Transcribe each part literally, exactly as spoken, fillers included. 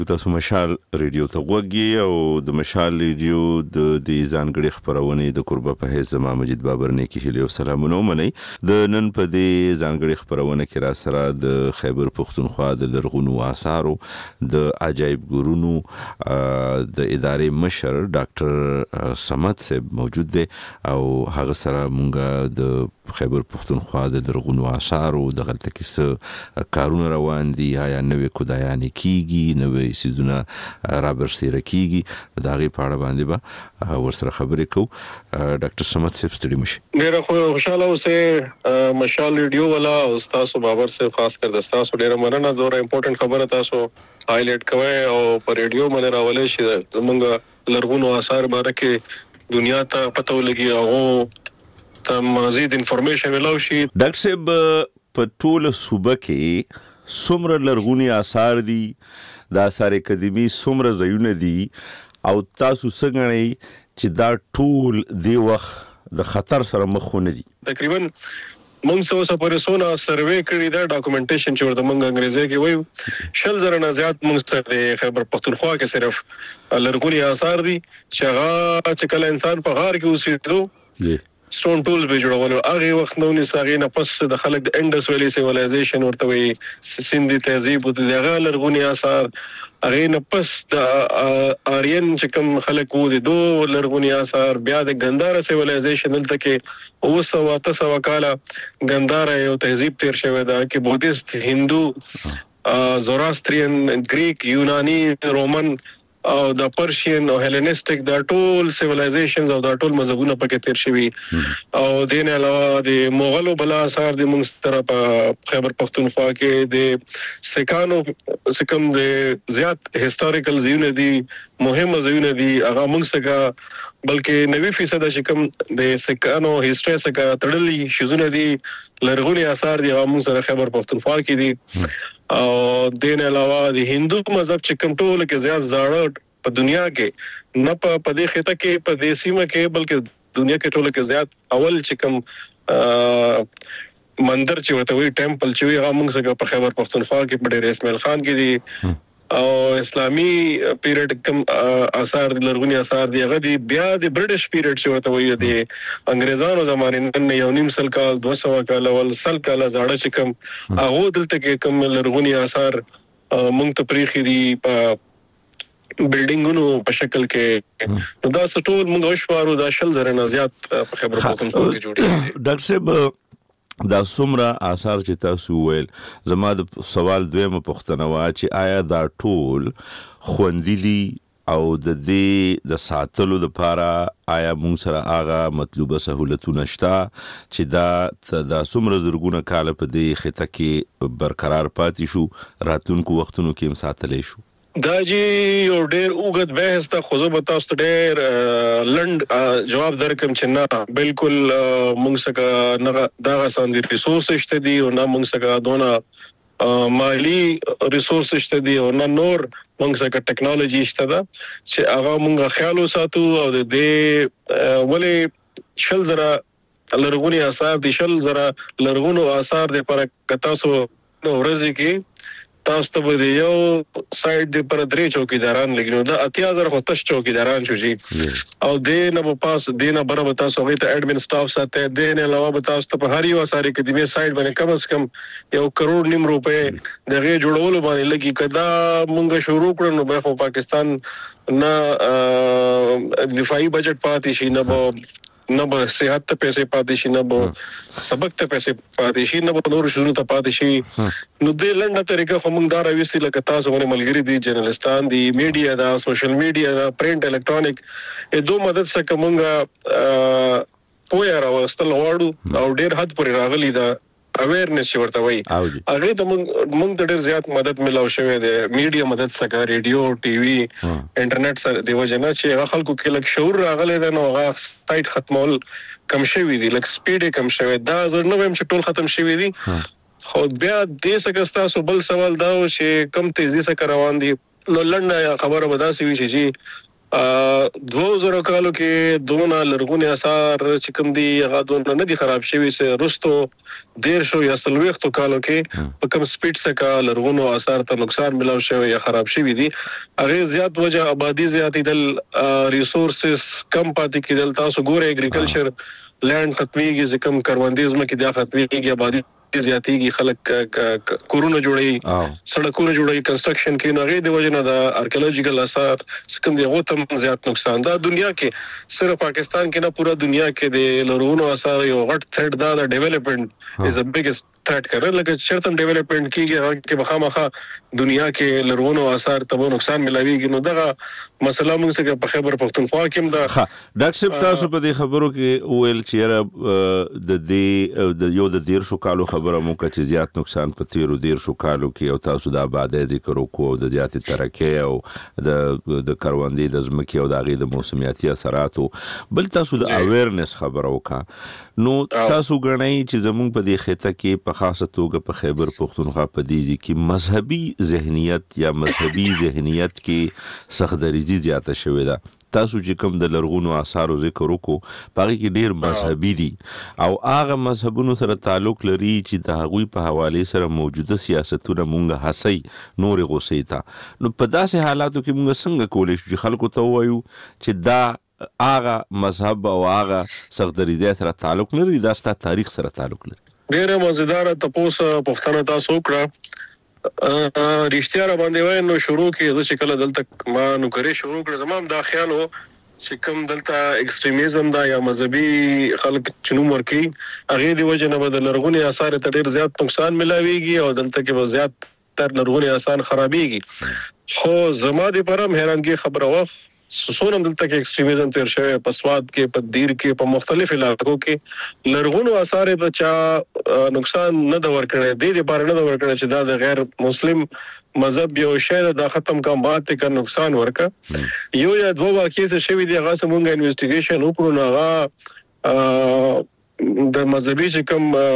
تاسو مشال ریډیو ته وګورئ او د مشال ریډیو د د ځانګړي خبرونه د قربه په هیڅ زما مجید بابر نه کې هلي او سلامونه منئ. د نن په دې ځانګړي خبرونه کې را سره د خیبر پختونخوا د لرغونو آثارو د عجایب ګورونو د ادارې مشر ډاکټر صمد صاحب موجود دی او هغه سره مونږه د خیبر پختونخوا د لرغونو آثارو د غلطه کیسه کارونه روان دي، آیا نوې کودایانې کیږي، نوې سیزونه را برسېره کیږي، د هغې په اړه باندې به ورسره خبرې کوو. ډاکټر صمد صاحب ستړي مشي. ډېره خوشحاله اوسئ مشال ریډیو والا او ستاسو بابر صاحب خاص کر د ستاسو ډېره مننه. دوره امپورټنټ خبره تاسو هایلایټ کوئ او په ریډیو باندې راولئ چې زموږ لرغونو آثار باره کې دنیا ته پته ولګي او ته مزید انفارمیشن ملاو شي. ډاکټر صاحب په ټوله صوبه کې څومره لرغوني آثار دي، د آثار قدیمي څومره ځایونه دي او تاسو څنګه غواړئ چې دا ټول دی وخت د خطر سره مخ نه دي؟ تقریبا موږ څو سپورسونه سروې کړی دا ډاکومنټیشن چې ورته موږ انګریزي کې وایو شل زره نه زیات موږ سره د خیبر پختونخوا کې صرف لرغوني آثار دي چې هغه چې کله انسان په غار کې اوسېدو سټون ټولز به جوړول. هغه وخت نو نه ساغې نه پس د خلک د انډس ویلي سیویلایزیشن ورته وي سندي تهذیب او دغه لرغوني آثار هغه نه پس د آرین چې کوم خلک وو د دوه لرغوني آثار بیا د ګندارا سیویلایزیشن دلته کې او سو واته سو کاله ګندارا یو تهذیب تیر شوی دا کې بودیست، هندو، زوراستریان، گریک، یونانی، رومن او د پرشین او هیلینسټک د ټول سیویلایزیشنز او د ټول مذهبونه پکې تیر شوي او دین علاوه د مغلو بلا آثار د موږ سره په خیبر پختونخوا کې د سکانو سکم د زیات هیستوریکل ځایونه دي، مهمه ځایونه دي هغه موږ څخه بلکې نوي فیصد چې کوم د سکانو هیستوري څخه تړلي شیزونه دي لرغوني آثار دي هغه موږ سره خیبر پختونخوا کې دي. او دین علاوه د هندو مذهب چې کوم ټول کې زیات زاړه په دنیا کې نه په دې خطه کې په دې سیمه کې بلکې دنیا کې ټول کې زیات اول چې کوم مندر چې وته وی ټیمپل چې هغه موږ څنګه په خیبر پختونخوا کې په ډېر اسماعیل خان کې دي او اسلامي پیریډ کوم آثار لرغوني آثار دی هغه دی بیا د برټش پیریډ چې وته وی دی انګريزانو زمانه نن یو نیم سل کال دوه سوه کال ول سل کال زاړه چې کوم هغه دلته کې کوم لرغوني آثار مونږ ته پریخي دي په بلډینګونو په شکل کې نو دا ټول مونږ وشوارو دا شل زره نه زیات په خبره پختونخوا کې جوړي. ډاکټر صاحب دا څومره آثار چې تاسو ویل زما د سوال دویمه پوښتنه وه چې آیا دا ټول خوندي دي او د دې د ساتلو لپاره آیا موږ سره هغه مطلوبه سهولتونه شته چې دا د څومره زرګونه کاله په دې خطه کې برقرار پاتې شو راتلونکو وختونو کې هم ساتلی شو؟ دا جی یو ډېر اوږد بحث ته خو زه به تاسو ته ډېر لنډ جواب درکم چې نه بالکل موږ څخه نه دغه ساندي ریسورس شته دي او نه موږ څخه دونه مالی ریسورس شته دي او نه نور موږ څخه ټیکنالوژي شته ده چې هغه موږ خیال وساتو او د دې ولې شل زره لرغوني آثار دي شل زره لرغونو آثار دي پر کتاسو ورځي کې تاسو ته به یو سایډ د پر درې چوکیداران لګنو دا اتیا زره خو تش چوکیداران شو جی او دې نه په پاس دې نه بره به تاسو هغه ته اډمن سټاف ساتي دې نه علاوه به تاسو ته په هر یو ساري کې د می سایډ باندې کم از کم یو کروڑ نیم روپے دغه جوړولو باندې لګي کدا مونږ شروع کړو نو به پاکستان نه دفاعي بجټ پاتې شي نه به نه به صحت ته پیسې پاتې شي نه به سبق ته پیسې پاتې شي نه به نور شنو ته پاتې شي نو د لنډه طریقه خو موږ دا راوېستي لکه تاسو باندې ملګري دي جرنالستان دي میډیا دا سوشل میډیا دا پرنٹ الکترونیک ا دوه مدد سره موږ پوهه راوستل غواړو او ډېر حد پورې راغلي دا اویرنس چې ورته وایي هغه د موږ د ډېر زیات مدد ملاو شوی دی میډیا مدد سره ریډیو ټي وي انټرنیټ سره دی وجنه چې هغه خلکو کې لک شعور راغلی دی نو هغه سایت ختمول کم شوی دی لک سپیډ کم شوی دا زه نو هم چې ټول ختم شوی دی خو بیا دې څخه تاسو بل سوال دا و چې کم تیزی سره روان دي نو لنډه خبره به داسې وي چې دوه زره کالو کې دونه لرغونی اثار چې کوم دي هغه دونه نه دي خراب شوي سه رستو ډیر شو یا سلويختو کالو کې په کم سپیډ سره لرغونو اثار ته نقصان ملاو شوی یا خراب شوی دي هغه زیات وجه آبادی زیاتېدل ریسورسز کم پاتې کېدل تاسو ګوره اګریکلچر لینډ ختميږي ځکه کروندیزم کې دا ختميږي آبادی زیاتېږي خلک کورونه جوړي سړکونه جوړي کنسټرکشن کې نه غي د وجنه د ارکیولوژیکل اثار څنګه دی هغه تم زیات نقصان دا دنیا کې صرف پاکستان کې نه پورا دنیا کې د لرغونو اثار یو غټ تھریټ دا د ډیولپمنٹ از ا بیگست تھریټ کړه لکه چرته ډیولپمنٹ کیږي هغه کې بخامخه دنیا کې لرغونو اثار ته نقصان ملاويږي نو دغه مسله موږ څنګه په خیبر پختونخوا کې دا ډاکټر صاحب تاسو په دې خبرو کې ویل چې د دې د یو د دیر شو کالو خبره مو چې زیات نقصان په تیرو دیر شو کالو کې او تاسو د آبادی ذکر وکړو د زیاتې ترقې او د د کروندې د ځمکې او د هغې د موسمیاتي اثراتو بل تاسو د اویرنس خبره وکړه نو تاسو ګڼئ چې زموږ په دې خطه کې په خاصه توګه په خیبر پختونخوا په دې کې مذهبي ذهنیت یا مذهبي ذهنیت کې سختدریزي زیاته شوې ده تاسو چې کوم د لرغونو آثارو ذکر وکړو پاره کې ډیر مذهبي دي او هغه مذهبونو سره تعلق لري چې د هغوی په حواله سره موجوده سیاستونه مونږه هڅي نور غوسې تا نو په داسې حالاتو کې مونږ څنګه کولای شو چې خلکو ته وایو چې دا هغه مذهب او هغه سختدریزي سره تعلق لري دا ست تاریخ سره تعلق لري ډیره مزیدار تاسو پښتنه تاسو وکړه رښتیا را باندې وای نو شروع کې چې کله دلته ما نو کرے شروع کړ زمام دا خیال وو چې کوم دلته ایکستریمیزم دا یا مذهبي خلک چنو ورکی هغه دی وجه نه بدل لرغونی اثار ته ډیر زیات نقصان ملاويږي او دلته کې به زیات تر لرغونی اثار خرابيږي خو زما دي پرم حیرانګي خبره و سونم دلته کې ایکستریمیزم تیر شوی په سواد کې په دیر کې په مختلف علاقو کې لرغونو اثار ته چا نقصان نه د ورکړي د دې بار نه د ورکړي چې دا د غیر مسلم مذهب یو شی دا ختم کوم باندې کا نقصان ورکا یو یا دوه واقعي څه شوی دی هغه څنګه انویسټیګیشن وکړو نو هغه د مذهبي چې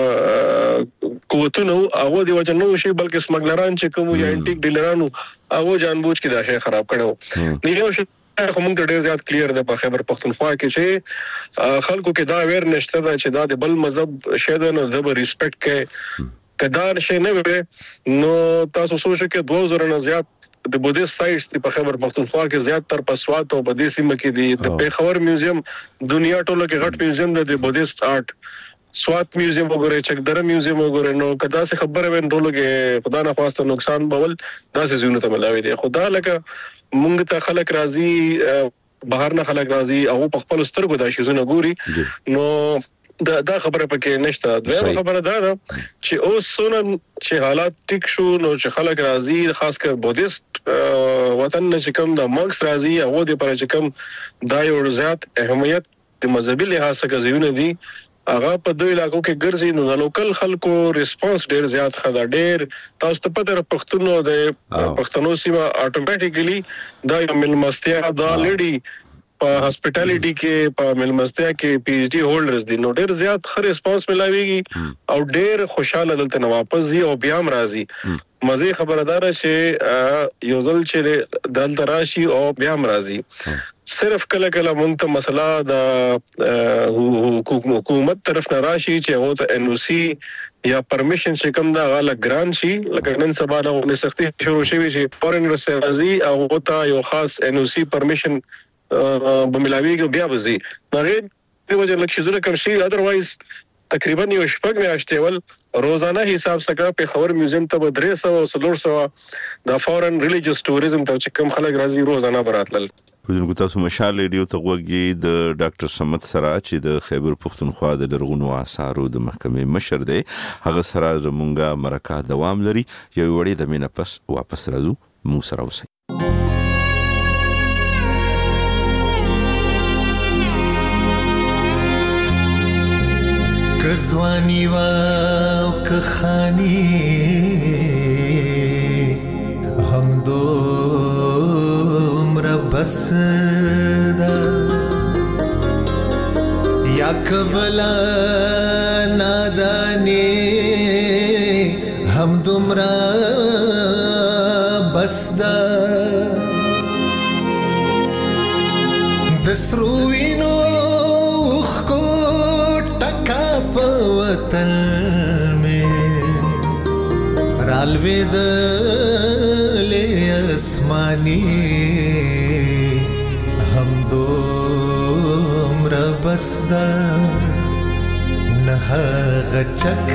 کوم قوتونو هغه دی وجه نو شي بلکې سمګلران چې کوم یا انټیک ډیلرانو هغه جانبوج کې دا شی خراب کړو نه یو شي خو موږ ډېر زیات کلیر ده په خیبر پختونخوا کې چې خلکو کې دا اویر نشته ده چې دا د بل مذهب شه ده نو د ریسپیکټ کې کدا شي نه وي نو تاسو سوچو کې دوه زره نه زیات د بودیست سایټس په خیبر پختونخوا کې زیات تر پسوات او بودیست سیمه کې دي د پیښور میوزیم دنیا ټولو کې غټ میوزیم ده د بودیست آرټ سوات میوزیم وګوره چکدره میوزیم وګوره نو کدا څه خبره وین ټولو کې خدا نه خواسته نقصان بول دا څه زونه ته ملاوي دي خدا لکه مونږ ته خلک راضي بهر نه خلک راضي او په خپل سترګو دا شي زونه ګوري نو دا دا خبره پکې نشته دا خبره دا ده چې اوس سونه چې حالات ټیک شو نو چې خلک راضي خاص کر بودیست وطن چې کوم د مارکس راضي هغه د پر چې کوم دا یو زیات اهمیت د مذهبي لحاظ څخه زیونه دي هغه په دوی علاقو کې ګرځي نو د لوکل خلکو ریسپانس ډیر زیات خدا ډیر تاسو ته پته پښتونو د پښتنو سیمه اتوماتیکلی دا یو ملمستیا دا لړی په هاسپټالټي کې په ملمستیا کې پی ایچ ډي هولډرز دي نو ډیر زیات خر ریسپانس ملاويږي او ډیر خوشاله دلته نه واپس دي او بیا هم راځي مزه خبردار شي یو ځل چې دلته راشي او بیا هم راځي صرف کله کله مونږ ته مسله د حکومت طرف نه راشي چې هغه ته ان او سی یا پرمیشن چې کوم دا غاله ګران شي لکه نن سبا د سختي شروع شوی چې فورن رسېږي او هغه ته یو خاص ان او سی پرمیشن بملاویږي بیا وځي نغې د وجه لکه زره کوم شي اذروایز تقریبا یو شپږ میاشتې ول روزانه حساب سره په خبر میوزیم ته درې سوه او څلور سوه د فورن ریلیجیس ټوریزم ته چې کوم خلک راځي روزانه براتل پدونکو تاسو مشال ریډیو ته وګورئ د ډاکټر صمد سره چې د خیبر پختونخوا د لرغونو آثارو د محکمې مشر دی هغه سره زمونږه مرکه دوام لري یو وړي د مینه پس واپس راځو مو سره اوسئ کزوانی و کخانی هم دو عمر بس دا یا کبلا نادانی هم دمرا بس دا دسترو وینو خو ټکا په وطن می رالوي د لې اسماني هم دومره بسدا نه غچک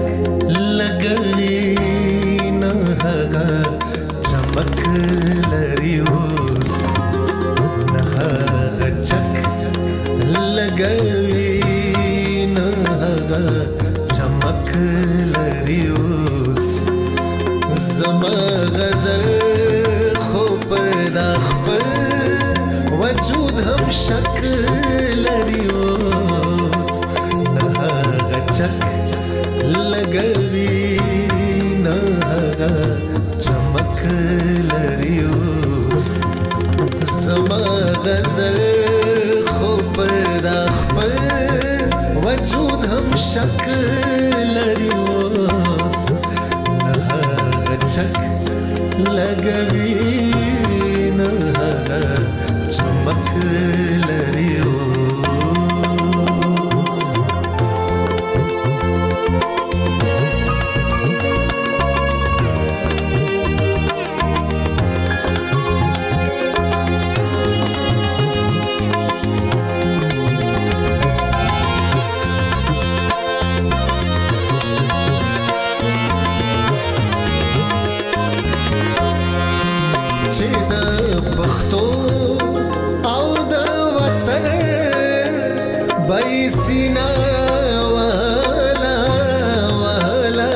لګوي نه هغه چمک لري اوس نه غچک لګوي نه هغه چمک لري اوس زما غزل خو پر دا خپل وجود هم شک لري اوس نه غچک لګوي نه هغه چمک لري اوس زما غزل خو پر دا خپل وجود هم شک لري اوس نه هغه چک لګوي نه هغه چمک لري اوس چې د پښتو او د وطن بایسینا والا والا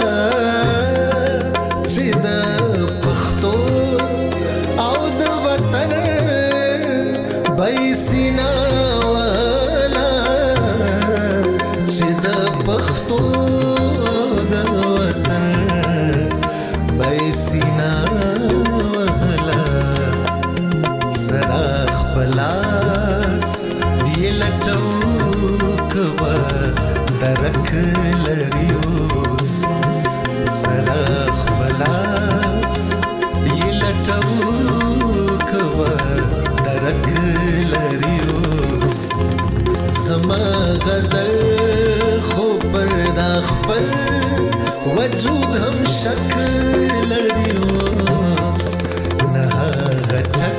چې د پښتو او د وطن بایسینا والا چې د پښتو د وطن بایسینا پلاس دی لټو کوا درک لري اوس سلاخ پلاس دی لټو کوا درک لري اوس زما غزل خو پر دا خپل وجود هم شک لري اوس نه غچک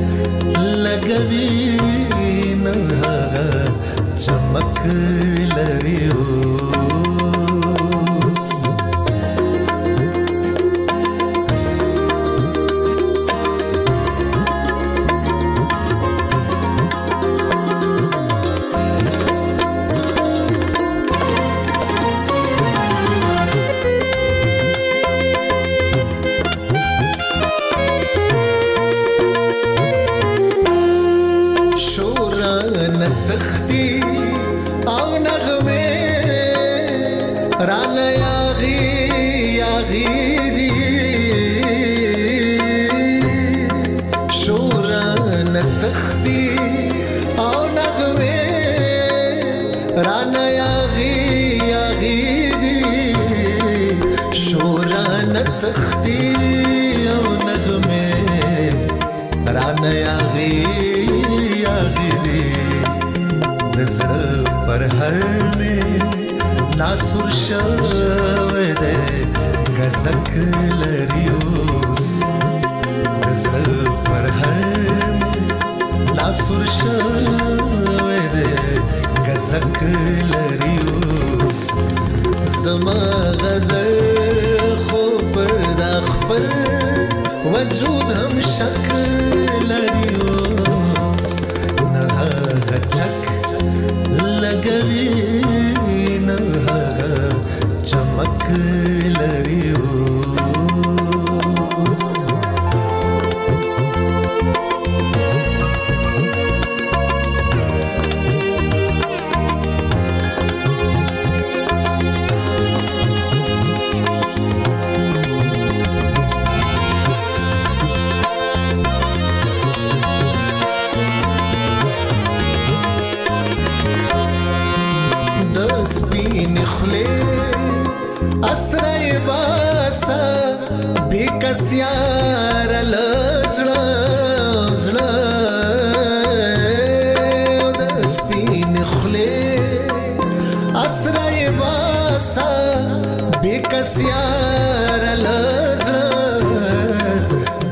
لګوي نه هغه چمک لري اوس تختی او نغمه رانا یاغی یاغی دی شوران تختی او نغمه رانا یاغی یاغی دی شوران تختی او نغمه رانا یاغی یاغی دی زړه پر هر مې ناسور شوی دی غزک لري اوس زړه پر هر مې ناسور شوی دی غزک لري اوس زما غزل خو پر دا خپل وجود هم شک لري اوس نه غچک لګوي نه هغه چمک لري اوس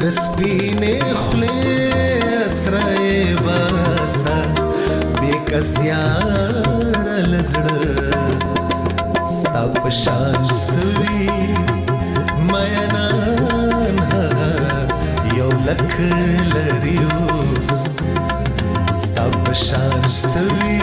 د سپینې خولې اسرای باسا بې کس یاره له زړه ستا په شان سوي مینان هغه یو لک لري اوس ستا په شان سوي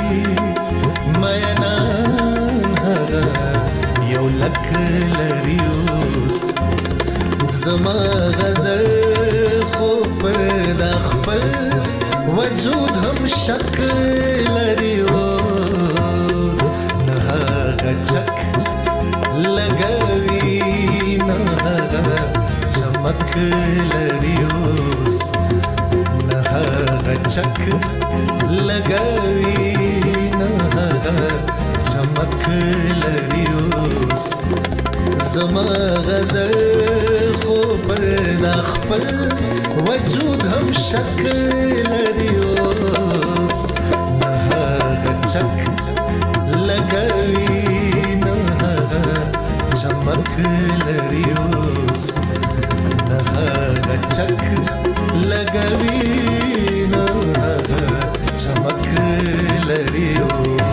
مینان هغه یو لک لري اوس زما غزل خو پر د خپل وجود هم شک لري اوس نه هغه چک لګوي نه هغه چمک لري اوس نه هغه چک لګوي نه هغه چمک لري اوس زما غزل خو پر د خپل وجود هم شک لري اوس نه هغه چک لګوي نه هغه چمک لري اوس نه هغه چک لګوي نه هغه چمک لري اوس.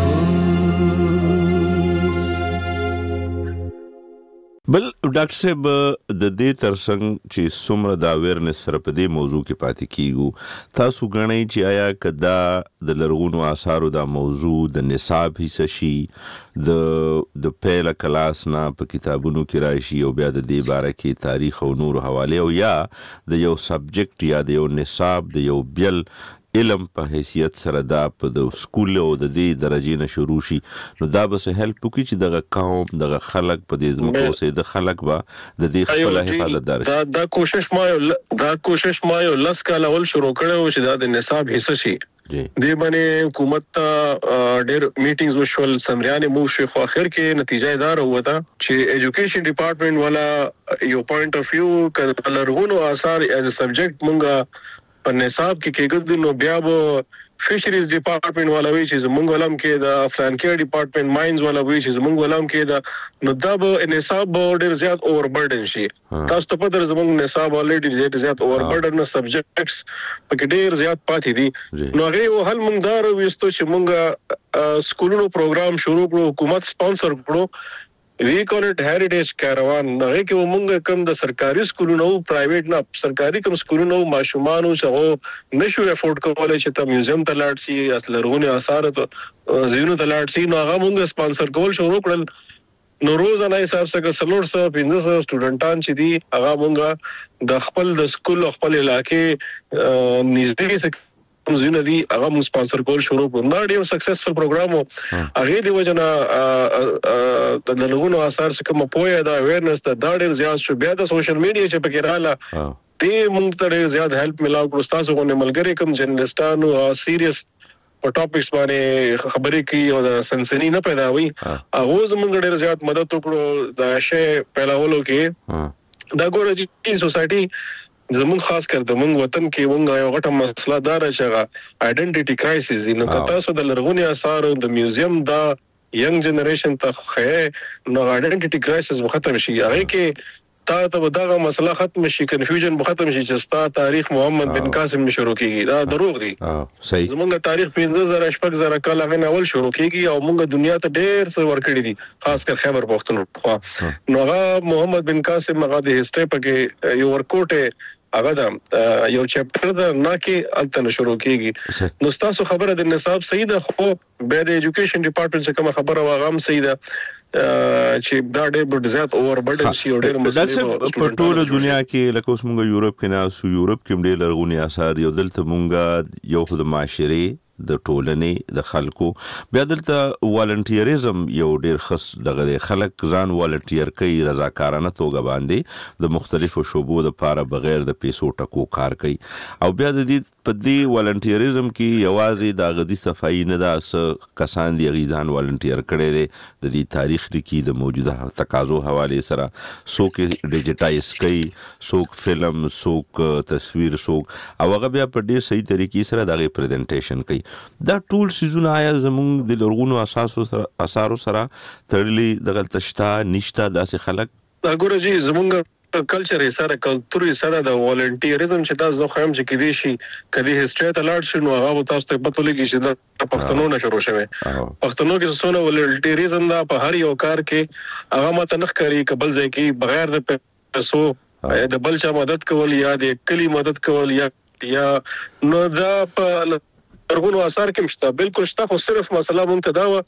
بل ډاکټر صاحب د دې ترڅنګ چې څومره د اویرنس سره په دې موضوع کې پاتې کیږو تاسو غنئ چې آیا کدا د لرغونو آثارو دا موضوع د نصاب حصہ شي د د پیله کلاس نه په کتابونو کې راشي او بیا د دې باره کې تاریخ او نور حواله او یا د یو سبجیکټ یا د یو نصاب د یو بیل علم په حیثیت سره دا په د سکول او د دې درجې نه شروع شي نو دا به څه هیلپ وکړي چې دغه قوم دغه خلک په دې ځمکو اوسې د خلک به د دې خپل حفاظت دار دا دا کوشش ما یو دا کوشش ما یو لس کال اول شروع کړو چې دا د نصاب حصہ شي دې باندې حکومت ته ډېر میټینګز وشول سمریانه مو شو خو اخر کې نتیجه دار وته چې ایجوکیشن ډپارټمنټ والا یو پوینټ اف ویو کله لرغونو آثار ایز ا سبجیکټ مونږه په نصاب کې کېږي نو بیا به فشریز ډپارټمنټ والا وی چې زمونږ ولم کې د فلانکیر ډپارټمنټ ماینز والا وی چې زمونږ ولم کې دا نو دا به نصاب به ډېر زیات اوور برډن شي تاسو ته پته زمونږ نصاب الریډي ډېر زیات اوور برډن سبجیکټس پکې ډېر زیات پاتې دي نو هغه حل مونږ دار وستو چې مونږه سکولونو پروګرام شروع کړو حکومت سپانسر کړو وی کال اٹ هریټیج کاروان هغه کې مونږ کم د سرکاري سکولونو پرایویټ نه سرکاري کوم سکولونو ماشومان او څنګه نشو افورد کولای چې ته میوزیم ته لاړ شي اصل لرغونی آثار ته زینو ته لاړ شي نو هغه مونږ سپانسر کول شروع کړل نو روزانه حساب سره سلور سره پنځه سره سټوډنټان چې دي هغه مونږ د خپل د سکول خپل علاقې نږدې زینو دي هغه مو سپانسر کول شروع کړو نو ډیر سکسسفل پروګرام هغه دی وجنه د لرغونو آثار څخه کوم پوهه دا اویرنس دا ډیر زیات شو بیا د سوشل میډیا چې پکې رااله دې موږ ته ډیر زیات هیلپ ملاو کړو تاسو غو نه ملګری کوم جرنالستانو سیریس په ټاپکس باندې خبرې کوي او د سنسنی نه پیدا وي هغه زموږ ډیر زیات مدد وکړو د شی پیلاولو کې دا ګورې چې سوسایټي زمون خاص کر د مونږ وطن کې مونږ یو غټه مسله دار چې آئیډنټیټي کرایسس دی نو تاسو د لرغونی آثار او د میوزیم دا ینګ جنریشن ته خې نو آئیډنټیټي کرایسس ختم شي هغه کې تا ته دغه مسله ختم شي کنفیوژن ختم شي چې ستا تاریخ محمد بن قاسم شروع کیږي دا دروغ دی صحیح زمونږ تاریخ پنځه زره شپږ زره کال هغه اول شروع کیږي او مونږ دنیا ته ډېر څه ورکړي دي خاص کر خیبر پختونخوا نو هغه محمد بن قاسم هغه د هیستوري پکې یو ورکوټه هغه دا یو چپټر دا نه کې الته شروع کیږي نو تاسو خبره د نصاب صحیح ده خو به د ایجوکیشن ډپارټمنټ څخه کوم خبره واغه هم صحیح ده چې دا ډېر زیات اوور برډن شي او ډېر مسلې په ټوله دنیا کې لکه اوس مونږ یورپ کې نه سو یورپ کې ډېر لرغونی آثار یو دلته مونږ یو خو د معاشري د ټولنې د خلکو بیا دلته والنټیریزم یو ډیر خاص دغه خلک ځان والنټیر کوي رضاکارانه توګه باندې د مختلفو شوبو د پاره بغیر د پیسو ټکو کار کوي او بیا د دې په دې والنټیریزم کې یوازې د غدي صفائی نه داس کسان دی غیزان والنټیر کړي دي د دې تاریخ لکې د موجوده تقاضو حواله سره څوک ډیجیټایز کوي څوک فلم څوک تصویر څوک او هغه بیا په ډیر صحیح طریقې سره دغه پریزنټیشن کوي دا ټول سيزونه آیا زموږ د لرغونو اساسو سره اثارو سره تړلي دغه تشتا نشتا داسې خلک دا ګوره جی زمونږ کلچر سره کلتوري سره د والنټیریزم چې دا زه خو هم چې کدي شي کدي هیستوري ته لاړ شنو هغه تاسو ته پته لګي چې د پښتنو نه شروع شوه پښتنو کې څونه والنټیریزم دا په هر یو کار کې هغه ماته نخ کوي قبل ځای کې بغیر د پیسو د بل چا مدد کول یا د کلی مدد کول یا یا نو دا په ورغونو اثر کې مشته بالکل شته خو صرف مسله مونږ ته دا و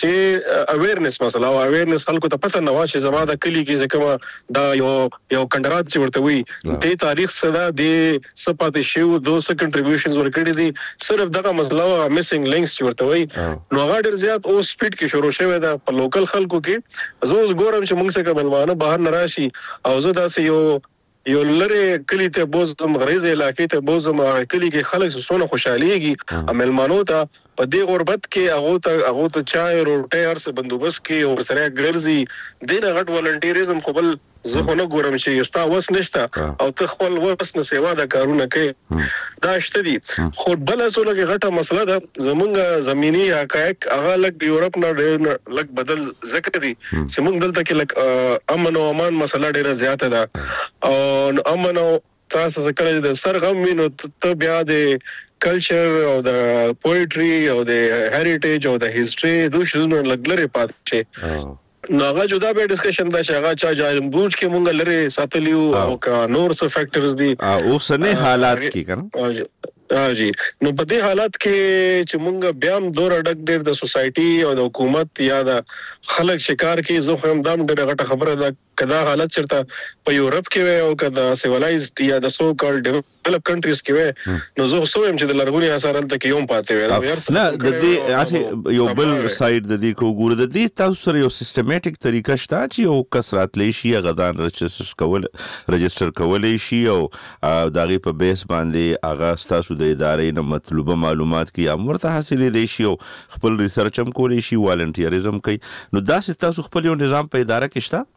چې اویرنس مسله او اویرنس خلکو ته پته نه و چې زما د کلی کې ځکه دا یو یو کندرات چې ورته وي د تاریخ صدا د سپات شیو دوه کنټریبیوشنز ورکړي دي صرف دغه مسله او میسنګ لینکس چې ورته وي نو هغه ډیر زیات او سپیډ کې شروع شوی دا په لوکل خلکو کې زه اوس ګورم چې مونږ څخه ملمانه بهر نه راشي او زه داسې یو یو لری کلی ته بوزم غریزه علاقې ته بوزم کلی کې خلک سونه خوشاليږي عملمانو ته په دې غربت کې هغه ته هغه ته چای روټي هر څه بندوبست کې او سره ګرځي دینه غټ والنټیریزم خو بل زه خو نه ګورم چې یستا وس نشته او ته خپل وس نه سیوا د کارونه کوي دا شته دي خو بل اصله کې غټه مسله ده زمونږ زميني حقایق هغه لک یورپ نه ډېر لک بدل ذکر دي چې موږ دلته کې لک امن او امان مسله ډېره زیاته ده او امن او تاسو څنګه د سرغم وینو ته بیا د کلچر او د پوئټري او د هریټیج او د هیستوري دوه شنو لګلره پات شي ناغه جدا به ډسکشن دا چې هغه چا جایم بوج کې مونږ لري ساتلیو او کا نور څه فیکٹرز دي او سنه حالات کې کنه ها جی نو په دې حالات کې چې مونږ بیا هم دور اډک ډېر د سوسايټي او د حکومت یا د خلک شکار کې زه خو هم دام ډېر غټه خبره ده کدا حالت چرته په یورپ کې وي او کدا سیویلایزډ یا د سو کال ډیولپ کنټریز کې وي نو زه خو هم چې د لرغونی اثار تل کې یوم پاتې وي نه د دې یو بل سایډ د دې کو ګور د دې تاسو سره یو سیستماتیک طریقه شته چې یو کسرات لشي غدان رجستر کول رجستر کولای شي او دغه په بیس باندې اغا تاسو د ادارې نه مطلوبه معلومات کی امرته حاصلې دي شي او خپل ریسرچ هم کولی شي والنټیریزم کوي نو دا تاسو خپل یو نظام په اداره کې شته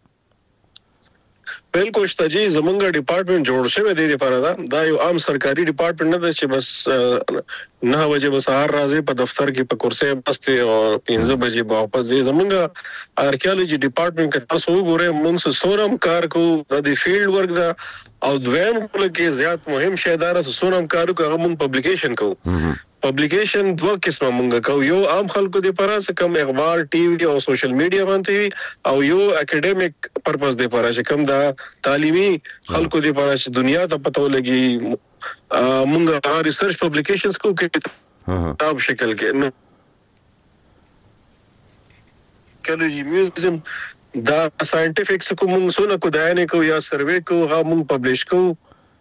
بالکل شته جی زمونږ ډپارټمنټ جوړ شوی دی لپاره دا دا یو عام سرکاري ډپارټمنټ نه دی چې بس نه وجه به سهار راځي په دفتر کې په کرسي بسته او پنځه بجې به واپس ځي زمونږ آرکیالوجي ډپارټمنټ کې تاسو وګورئ موږ سورم کار کو د فیلډ ورک دا او دویم کې زیات مهم شیدار سورم کارو هغه موږ پبلیکیشن کوو پبلیکیشن دوه قسمه مونږ کوو یو عام خلکو د لپاره څه کم اخبار ټي وي او سوشل میډیا باندې او یو اکیډمیک پرپس د لپاره چې کم دا تعلیمي خلکو د لپاره چې دنیا ته پته ولګي مونږ ریسرچ پبلیکیشنز کوو کې کتاب شکل کې نو کالجی میوزیم دا ساينټیفیکس کوم څونه کو داینه کو یا سروې کو هغه مونږ پبلش کوو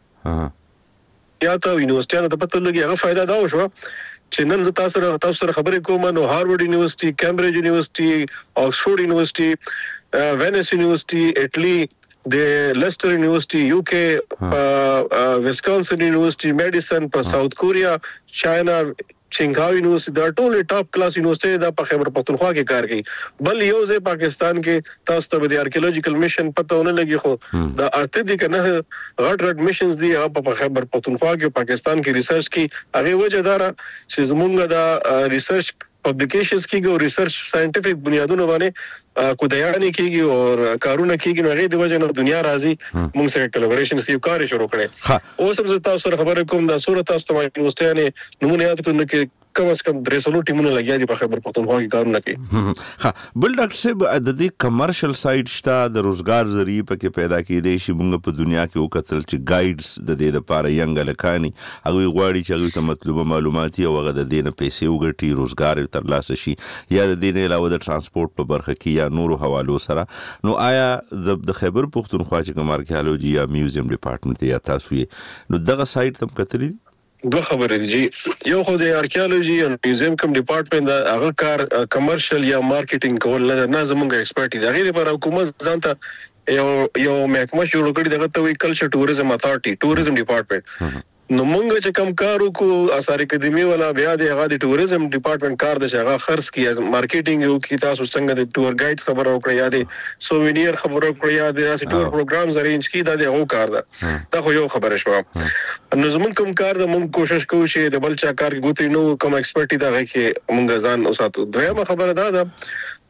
یا ته یونیورسيټانو ته پته لګي هغه فائدہ دا وشو چې نن تاسو سره تاسو سره خبرې کوم نو هارورډ یونیورسيټي کیمبرج یونیورسيټي آکسفورد یونیورسيټي وینس یونیورسيټي اټلی د لیسټر یونیورسيټي یو کې ویسکانسن یونیورسيټي میډیسن په ساوث کوریا چاینا چنګاو یونیورسيټي دا ټول ټاپ کلاس یونیورسيټي دا په خیبر پختونخوا کې کار کوي بل یو ځای پاکستان کې تاسو ته د آرکیولوژیکل میشن پته ونه لګي خو دا اته دي کنه غټ غټ میشنز دي په خیبر پختونخوا کې پاکستان کې ریسرچ کې هغه وجه دار چې زمونږ دا ریسرچ پبلیکیشنز کیږي او ریسرچ ساينټیفیک بنیادونو باندې کو دیانه کیږي او کارونه کیږي نو هغه د وجه نه دنیا راضي موږ سره کولابریشن کې کار شروع کړي او سم تاسو سره خبرې کوم د صورت تاسو ته یونیورسيټي نمونه یاد کړئ چې کم از کم درې سلو ټیمونه لګیا دي په خیبر پختونخوا کې کارونه کوي ها بل ډاکټر صاحب د دې کمرشل سایډ شته د روزګار ذریعہ پکې پیدا کېدي شي موږ په دنیا کې وکتل چې ګایډز د دې لپاره ینګ لکاني هغه غواړي چې هغه ته مطلوبه معلوماتي او هغه د دې نه پیسې وګټي روزګار ترلاسه شي یا د دې نه علاوه د ترانسپورت په برخه کې یا نورو حوالو سره نو آیا د خیبر پختونخوا چې کوم آرکیالوجي یا میوزیم ډپارټمنټ یا تاسو یې نو دغه سایډ تم کتلی دوه خبرې دي جی یو خو د آرکیالوجي او میوزیم کوم ډپارټمنټ دا هغه کار کمرشل یا مارکیټینګ کول نه نه زموږ ایکسپرټ دي هغه لپاره حکومت ځانته یو یو محکمه جوړ کړی دغه ته وی کلچر ټوریزم اتھارټي ټوریزم ډپارټمنټ نو مونږ چې کم کارو کو اثر اکیډمي ولا بیا د هغه د ټوریزم ډپارټمنټ کار د هغه خرڅ کیه مارکیټینګ یو کی تاسو څنګه د ټور ګایډ خبرو کړی یا د سووینیر خبرو کړی یا د ټور پروګرامز ارینج کی دا د هغه کار ده دا خو یو خبره شو نو زمونږ کوم کار د مونږ کوشش کوو چې د بل چا کار ګوتې نو کوم ایکسپرټي دا غي کې مونږ ځان اوساتو دویمه خبره دا ده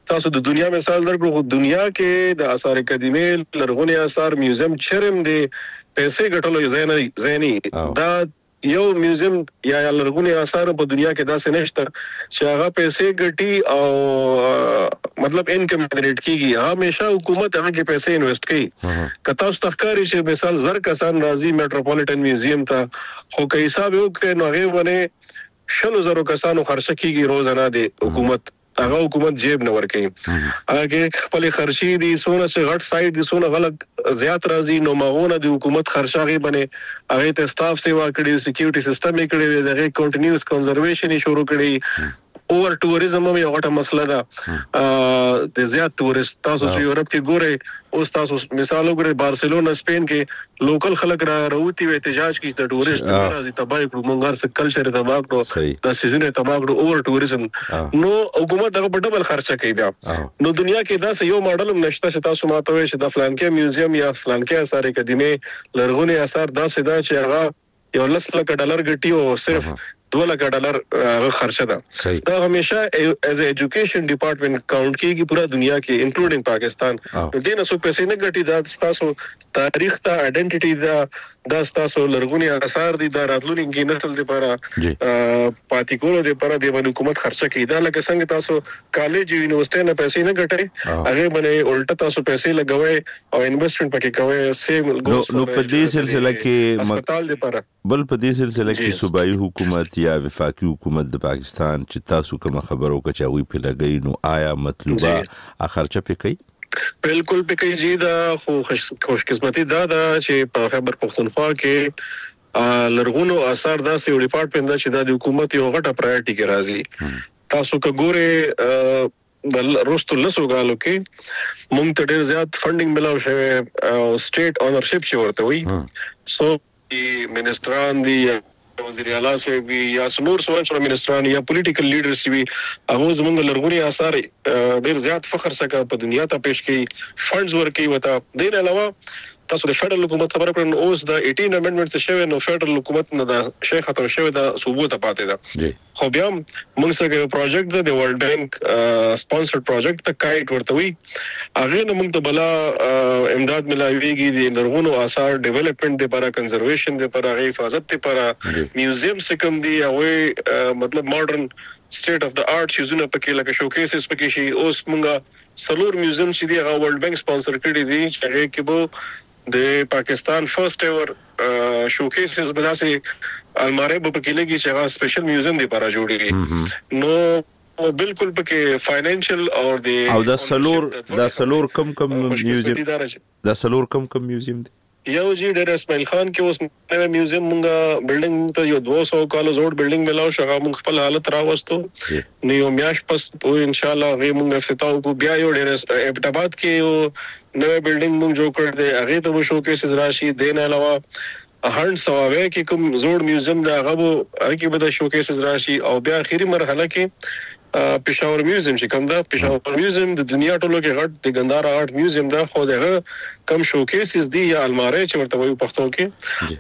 تاسو د دنیا مثال درکړو دنیا کې د آثار قدیمه لرغونی آثار میوزیم چرم دی پیسې ګټلو ځای نه ځای دا یو میوزیم یا لرغونی آثار په دنیا کې داسې نشته چې هغه پیسې ګټي او مطلب انکم جنریټ کیږي همیشه حکومت هغه کې پیسې انویسټ کوي کته تخکاری چې مثال زر کسان راځي میټروپولیټن میوزیم ته خو که حساب یو کې نو هغه باندې شلو زرو کسانو خرچه کیږي روزانه د حکومت هغه حکومت جیب نه ورکوي هغه خپل خرچي دي سونه چې غټ سایت دي سونه غلط زیات راځي نو ماغونه د حکومت خرچه غي بنه هغه ته سټاف سیوا کړي سکیورټي سیستم یې کړي دغه کنټینیوس کنزرویشن یې شروع کړي اوور ټوریزم هم یو غټه مسله ده د زیات ټوریست تاسو چې یورپ کې ګورئ اوس تاسو مثال وګورئ بارسلونا سپین کې لوکل خلک را راوتی وي احتجاج کوي د ټوریست راځي تباہ کړو مونږ سره کلچر تباہ کړو د سيزونه تباہ کړو اوور ټوریزم نو حکومت هغه په ډبل خرچه کوي بیا نو دنیا کې دا یو ماډل نشته چې تاسو ماته وي چې د فلانکې میوزیم یا فلانکې آثار قدیمه لرغونی آثار دا سدا چې هغه یو لس لک ډالر ګټي او صرف دو لک ډالر خرچه ده دا همیشه ایز ا ایجوکیشن ډپارټمنټ کاونټ کیږي پورا دنیا کې انکلوډینګ پاکستان نو دینه سو پیسې نه ګټي دا تاسو تاریخ ته آئیډنټیټي دا دا تاسو لرغونی آثار دي دا راتلونکي نسل لپاره پاتې کولو لپاره د حکومت خرچه کوي دا لکه څنګه تاسو کالج یونیورسيټي نه پیسې نه ګټي هغه باندې الټا تاسو پیسې لګوي او انویسټمنټ پکې کوي سیم نو په دې سلسله کې هسپتال لپاره بل په دې سلسله کې صوبایي حکومت یا وفاقي حکومت د پاکستان چې تاسو کوم خبرو کچاوي په لګي نو آیا مطلوبه خرچه پکې بالکل پکې جی دا خو خوش قسمتي دا دا چې په خیبر پختونخوا کې لرغونو آثار دا سیو ډپارټمنټ دا چې د حکومت یو غټه پرایورټي کې راځي تاسو وګوره بل روستو لسو غالو کې مونږ ته ډېر زیات فندینګ ملاو شوی او سټیټ اونرشپ چې ورته وي سو منسټران دي وزیر اعلی صاحب یا سمور سوانچ منسټران یا پولیټیکل لیډرز وي هغه زموږ لرغونی آثار ډېر زیات فخر سره په دنیا ته پیش کړي فندز ورکړي وته دین علاوه تاسو د فدرال حکومت خبره کړو اوس د اټین امندمنت څه شوی نو فدرال حکومت نه د شیخ ختم شوی د صوبو ته پاتې ده خو بیا موږ سره پروجیکټ د ورلد بانک سپانسرډ پروجیکټ ته کایټ ورته وي هغه نو موږ ته بلا امداد ملایويږي د لرغونو آثار ډیولپمنٹ لپاره کنزرویشن لپاره حفاظت لپاره میوزیم سکم دی او مطلب ماډرن سټیټ اف د آرټ شیزونه پکې لکه شوکیسز پکې شي اوس موږ سلور میوزیم چې دی هغه ورلد بانک سپانسر کړی دی چې هغه کې به د پاکستان فرست ایور شوکیسز بداسي الماره په کې لګي چې هغه سپیشل میوزیم دی لپاره جوړیږي نو بالکل پکې فاینانشل او د او دا سلور دا سلور کم کم میوزیم دا سلور کم کم میوزیم دی یو جی ډیر اسماعیل خان کې اوس نوې میوزیم مونږه بلډینګ ته یو دوه سوه کال زوړ بلډینګ ملاو شغه مونږ خپل حالت راوستو نو یو میاش پس ان شاء الله غي مونږ افتتاح کو بیا یو ډیر ابټاباد کې یو نوې بلډینګ مونږ جوړ کړ دې هغه ته شو کیسز راشي دین علاوه هرن سواوي کې کوم زوړ میوزیم دا هغه هغه کې به شو کیسز راشي او بیا اخیری مرحله کې پېښور میوزیم چې کوم دا پېښور میوزیم د دنیا ټولو کې غټ د ګندار آرټ میوزیم دا خو دغه کم شوکیسز دی یا الماره چې ورته وایو پښتو کې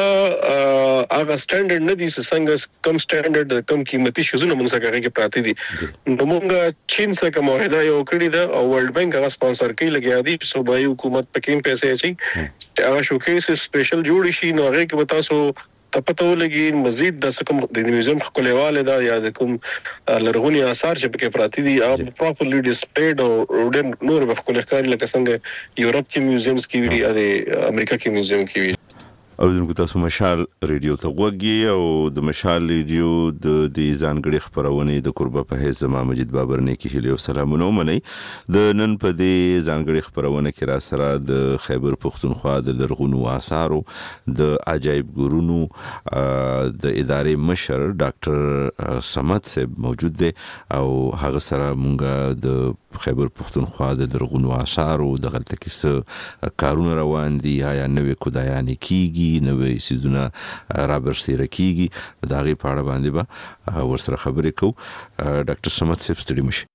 هغه هغه سټانډرډ نه دي څنګه کم سټانډرډ کم قیمتي شوزونه موږ څنګه کې پراته دي نو موږ چین سره معاهده یو کړی دا او ورلد بانک هغه سپانسر کوي لګیا دي صوبایي حکومت پکې پیسې اچي هغه شوکیسز سپیشل جوړ شي نو هغه کې تاسو تپته ولګي مزید د کوم د میوزیم خپلواله دا یا د کوم لرغونی آثار چې پکې پراته دي او پراپرلی ډیسپلیډ او ډېر نور به خپل ښکاری لکه څنګه یورپ کې میوزیمز کې وی او امریکا کې میوزیم کې وی او دغه تاسو مشال ریډیو ته وګورئ او د مشال ریډیو د دې ځانګړي خبرونه د قربه په هیڅ زما مجید بابر نه کې هلي او سلامونه منئ د نن په دې ځانګړي خبرونه کې را سره د خیبر پختونخوا د لرغونو آثارو د عجایب ګورونو د ادارې مشر ډاکټر صمد صاحب موجود دی او هغه سره مونږه د خیبر پختونخوا د لرغونو آثارو د غلطه کیسه کارونه روان دي یا نوې کودایانې کیږي نوې سيزونه را برسېره کیږي دا غي پاړه باندې به ورسره خبرې کوو ډاکټر صمد صاحب ستړي مشي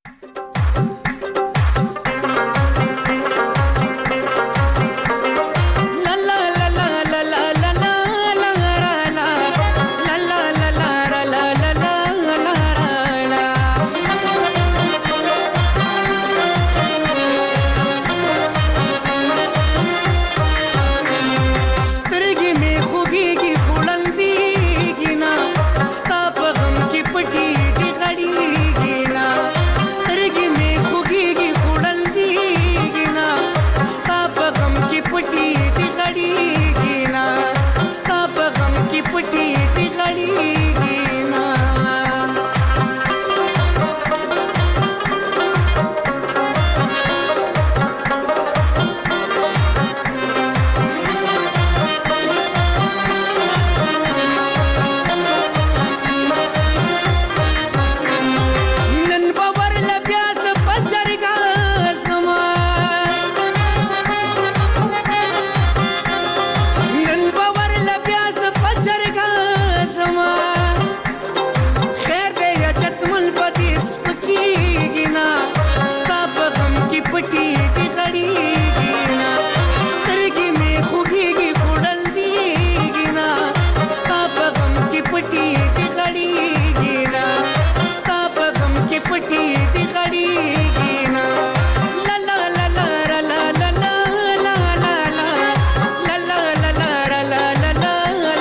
پټي دي غړيږي نا ستا په غم کې پټي دي غړيږي نا لا لا لا لا لا لا لا لا لا لا لا لا لا لا لا لا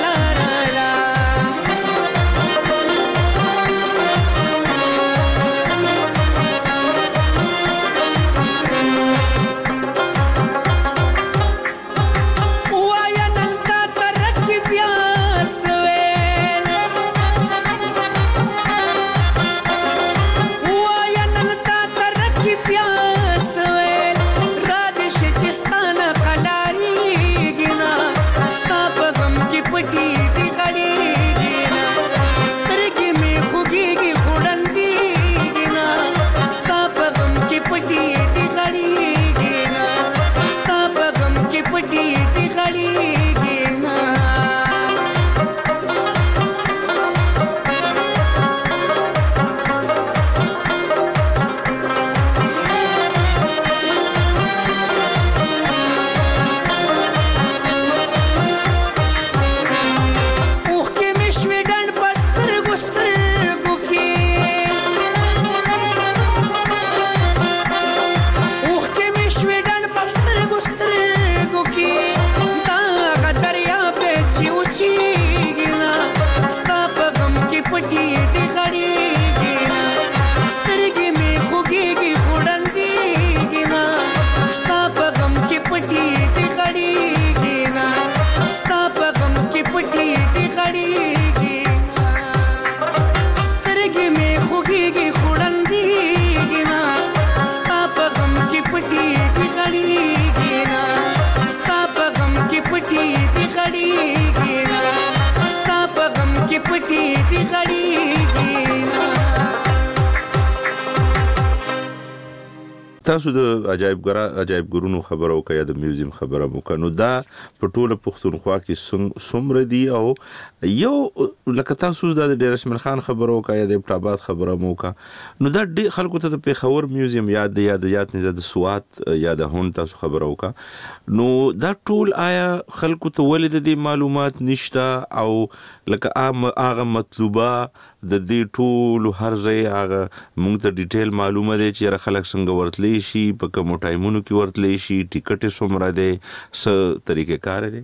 تاسو د عجایب ګرا عجایب ګرونو خبرو کوي د میوزیم خبره مو کنو دا په ټوله پښتونخوا کې څومره دی او یو لکه تاسو د ډیر اسماعیل خان خبرو کوي د ابټاباد خبره مو کا نو دا ډیر خلکو ته د پیښور میوزیم یاد دی یاد یاد نه د سوات یا د هون تاسو خبرو کا نو دا ټول آیا خلکو ته ولید دي معلومات نشته او لکه هغه مطلوبه د دې ټول هر ځای هغه موږ ته ډیټیل معلومه دي چې خلک څنګه ورتلی شي په کوم ټایمونو کې ورتلی شي ټیکټ څومره دی څه طریقې کار دی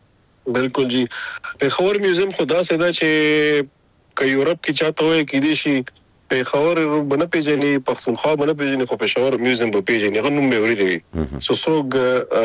بالکل جی پیښور میوزیم خدا سدا چې ک یورپ کې چاته وای کې دي شي پیښور بنه پیژنې پښتونخوا بنه پیژنې خو پیښور میوزیم په پیژنې هغه نوم به ورېږي سو سوګ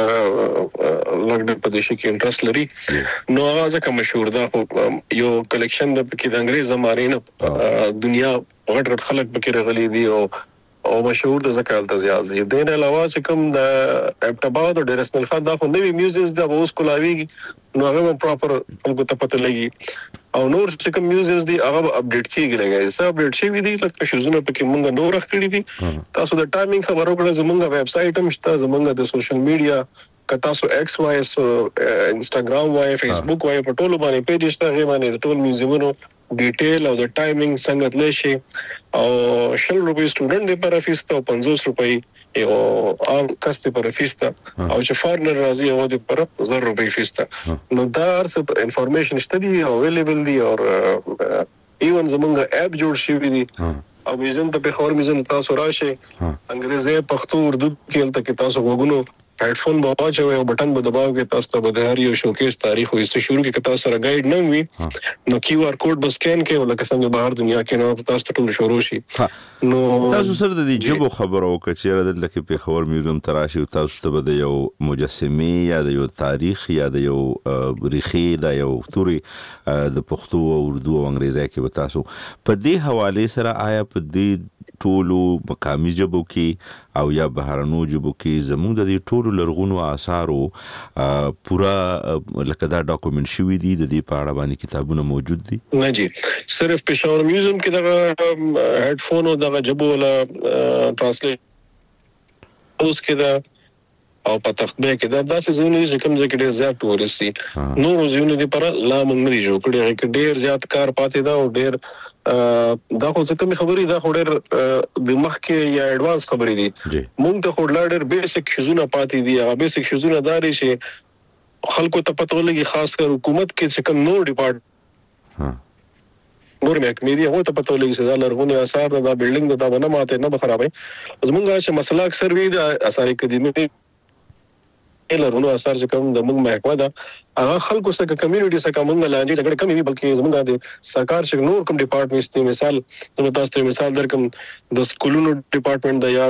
لګډ په دې شي کې انټرست لري نو هغه ځکه مشهور ده یو کلیکشن د کې د انګريز زمانه دنیا غټ غټ خلک پکې راغلي دي او او مشهور د زکال ته زیات دي د نه علاوه چې کوم د ابټاباد او ډیر اسماعیل خان دا خو نوی میوزیمز د اوس کولاویږي نو هغه پراپر خلکو ته پته لګي او نور چې کوم میوزیمز دي هغه اپډیټ کیږي لګي سب اپډیټ شي دي لکه شوزونه پکې مونږ نور راخړي دي تاسو د ټایمینګ خبرو کړه زمونږ ویب سټ هم شته زمونږ د سوشل میډیا کتا سو ایکس وای سو انستګرام وای فیسبوک وای په ټولو باندې پیج شته غي باندې د ټول میوزیمونو ډیټیل او د ټایمینګ څنګه تل شي او شل روپۍ سټوډنټ دی پر فیستا او پنځوس روپۍ یو عام کس دی پر فیستا او چې فارنر راځي هغه دی پر زر روپۍ فیستا نو دا څه انفارمیشن شته دی اویلیبل دی او ایون زمونږ اپ جوړ شوی دی او میوزیم ته په خور میوزیم تاسو راشي انګریزي پښتو اردو کې تل تاسو وګونو هډفون به واچوي او بٹن به دباو کې تاسو ته به د هر یو شوکیس تاریخ او ایسه شروع کې تاسو سره ګایډ نه وي نو کیو آر کوډ بس سکین کې ولکه څنګه بهر دنیا کې نو تاسو ته ټول شروع شي نو تاسو سره د دې جبو خبرو کچېره د لکه په خبر میوزیم تراشي تاسو ته به یو مجسمه یا د یو تاریخ یا د یو ریخي دا یو توري د پښتو او اردو او انګریزي کې تاسو په دې حواله سره آیا په دې ټولو مقامي جبو کې او یا بهرنو جبو کې زموږ د دې ټولو لرغونو آثارو پورا لکه دا ډاکومنټ شوی دي د دې په اړه باندې کتابونه موجود دي نه جی صرف پېښور میوزیم کې دا هډفون او دا جبو ولا ترانسلیټ اوس کې دا او په تخته کې دا داسې زونه چې کوم ځای کې ډېر زیات ورسي نور زونه دي پر لا موږ نه جوړ کړی کې ډېر زیات کار پاتې دا او ډېر دا خو څه کوم خبرې دا خو ډېر د مخ کې یا اډوانس خبرې دي موږ ته خو ډېر بیسیک شزونه پاتې دي هغه بیسیک شزونه داري چې خلکو ته پته ولګي خاص کر حکومت کې چې کوم نور ډیپارټ نور محکمې دي هغه ته پته ولګي چې دا لرغوني آثار دا بلډینګ دا نه ماته نه خرابوي. زمونږ چې مسله اکثر وی د آثار قدیمه لرغونو آثار چې کوم د موږ محکمه ده هغه خلکو سره کمیونټي سره موږ لاندې لګړ کمی وي بلکې زمونږ د سرکار چې نور کوم ډپارټمنټس دي مثال د تاسو ته مثال درکم د سکولونو ډپارټمنټ د یا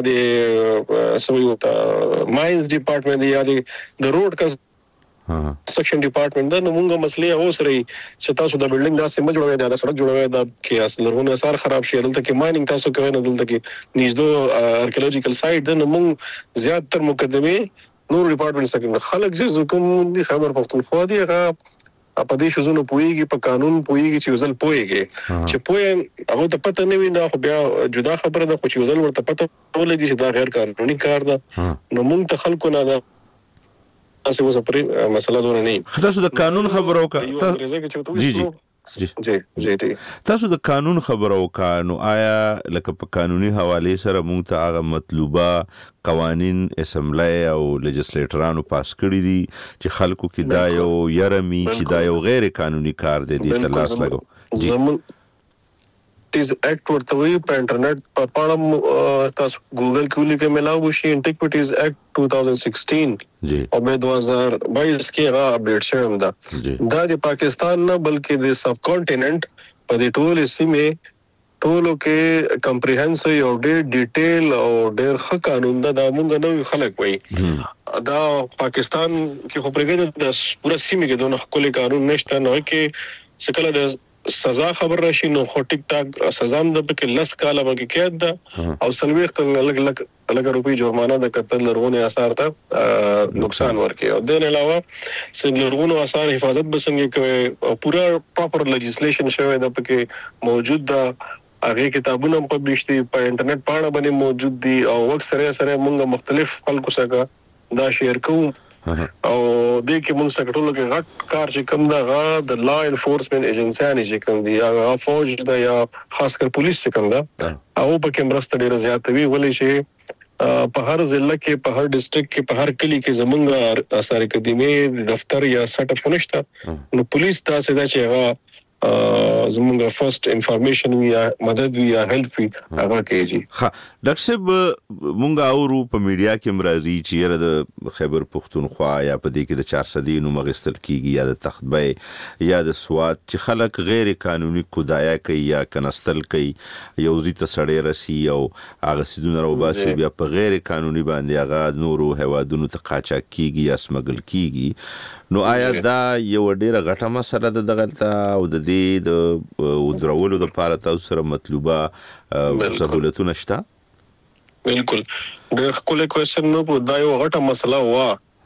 د سوي وتا ماینز ډپارټمنټ دی یا د روډ کا سیکشن ډپارټمنټ دا موږ مسلې او سره چې تاسو د بلډینګ دا سم جوړوي دا سړک جوړوي دا کې اصل لرغونو آثار خراب شي دلته کې مایننګ تاسو کوي نه دلته کې نږدې آرکیولوژیکل سایت د موږ زیات تر مقدمه نور ډپارټمنټ څخه خلک چې کوم دي خبر پښتونخوا دی هغه په دې شوزونو پويږي په قانون پويږي چې ځل پويږي چې پوي هغه ته پته نه وي نه خو بیا جدا خبره ده خو چې ځل ورته پته ولګي چې دا غیر قانوني کار ده نو موږ ته خلکو نه ده تاسو اوس پرې مسله دونه نه تاسو د قانون خبرو کا جی جی جی جی جی تاسو د قانون خبرو کا نو آیا لکه په قانوني حواله سره مونږ ته هغه مطلوبه قوانين اسمبلی او لیجسلیټرانو پاس کړی دي چې خلکو کې دا یو يرمي چې دا یو غیر قانوني کار دی د تلاش لګو زمون ټیز اکټ ورته وی په انټرنیټ په پاړم تاسو ګوګل کې ولیکئ ملاو شي انټیکویټیز اکټ two thousand sixteen جی او په two thousand twenty کې را اپډیټ شوم دا دا د پاکستان نه بلکې د سب کانټیننټ په دې ټول سیمه ټولو کې کمپریهنسیو او ډېر ډیټیل او ډېر ښه قانون دا موږ نو خلک وای دا پاکستان کې خو پرګد د پورا سیمه کې دونه خپل قانون نشته نو کې څکله د سزا خبر راشي نو خو ټیک ټاک سزا هم د پکې لس کاله بګی قید ده او سلويخت لګ لګ لګ روپی جرمانه د قتل لرغونی آثار ته نقصان ورکي او د علاوه چې لرغونو آثار حفاظت بسنګ کوي او پورا پراپر لیجسلیشن شوی د پکې موجود ده هغه کتابونه هم پبلش دي په انټرنیټ پاڼه باندې موجود دي او وخت سره سره موږ مختلف خلکو سره دا شیر کوو او د کې موږ سره ټول کې غټ کار چې کوم دا غا د لا انفورسمنت ایجنسیانه چې کوم دی هغه فوج دا یا خاص کر پولیس چې کوم دا او په کې مرسته ډیره زیاته وی ولې چې په هر ضلع کې په هر ډیسټریکټ کې په هر کلی کې زمونږ آثار قدیمه دفتر یا سټ اپ نشته نو پولیس تاسو دا چې هغه زمونږ فرست انفارمیشن وی یا مدد وی یا هیلپ وی هغه کوي ها ډاکټر صاحب مونږ اورو په میډیا کې مرادي چې د خیبر پختونخوا یا په دې کې د چار صدی نو مغستل کیږي یا د تختبه یا د سواد چې خلک غیر قانوني کودایا کوي یا کنستل کوي یو زیته سړی رسی او هغه سيدونه راو باسي بیا په غیر قانوني باندې هغه نورو هوادونو ته قاچاق کیږي یا سمګل کیږي نو آیا دا یو ډیره غټه مسله ده دغلطه او د دې د ودرولو د پاره تاسو سره مطلوبه سہولتونه شته بالکل د خپل کوېشن نو دا یو غټه مسله وا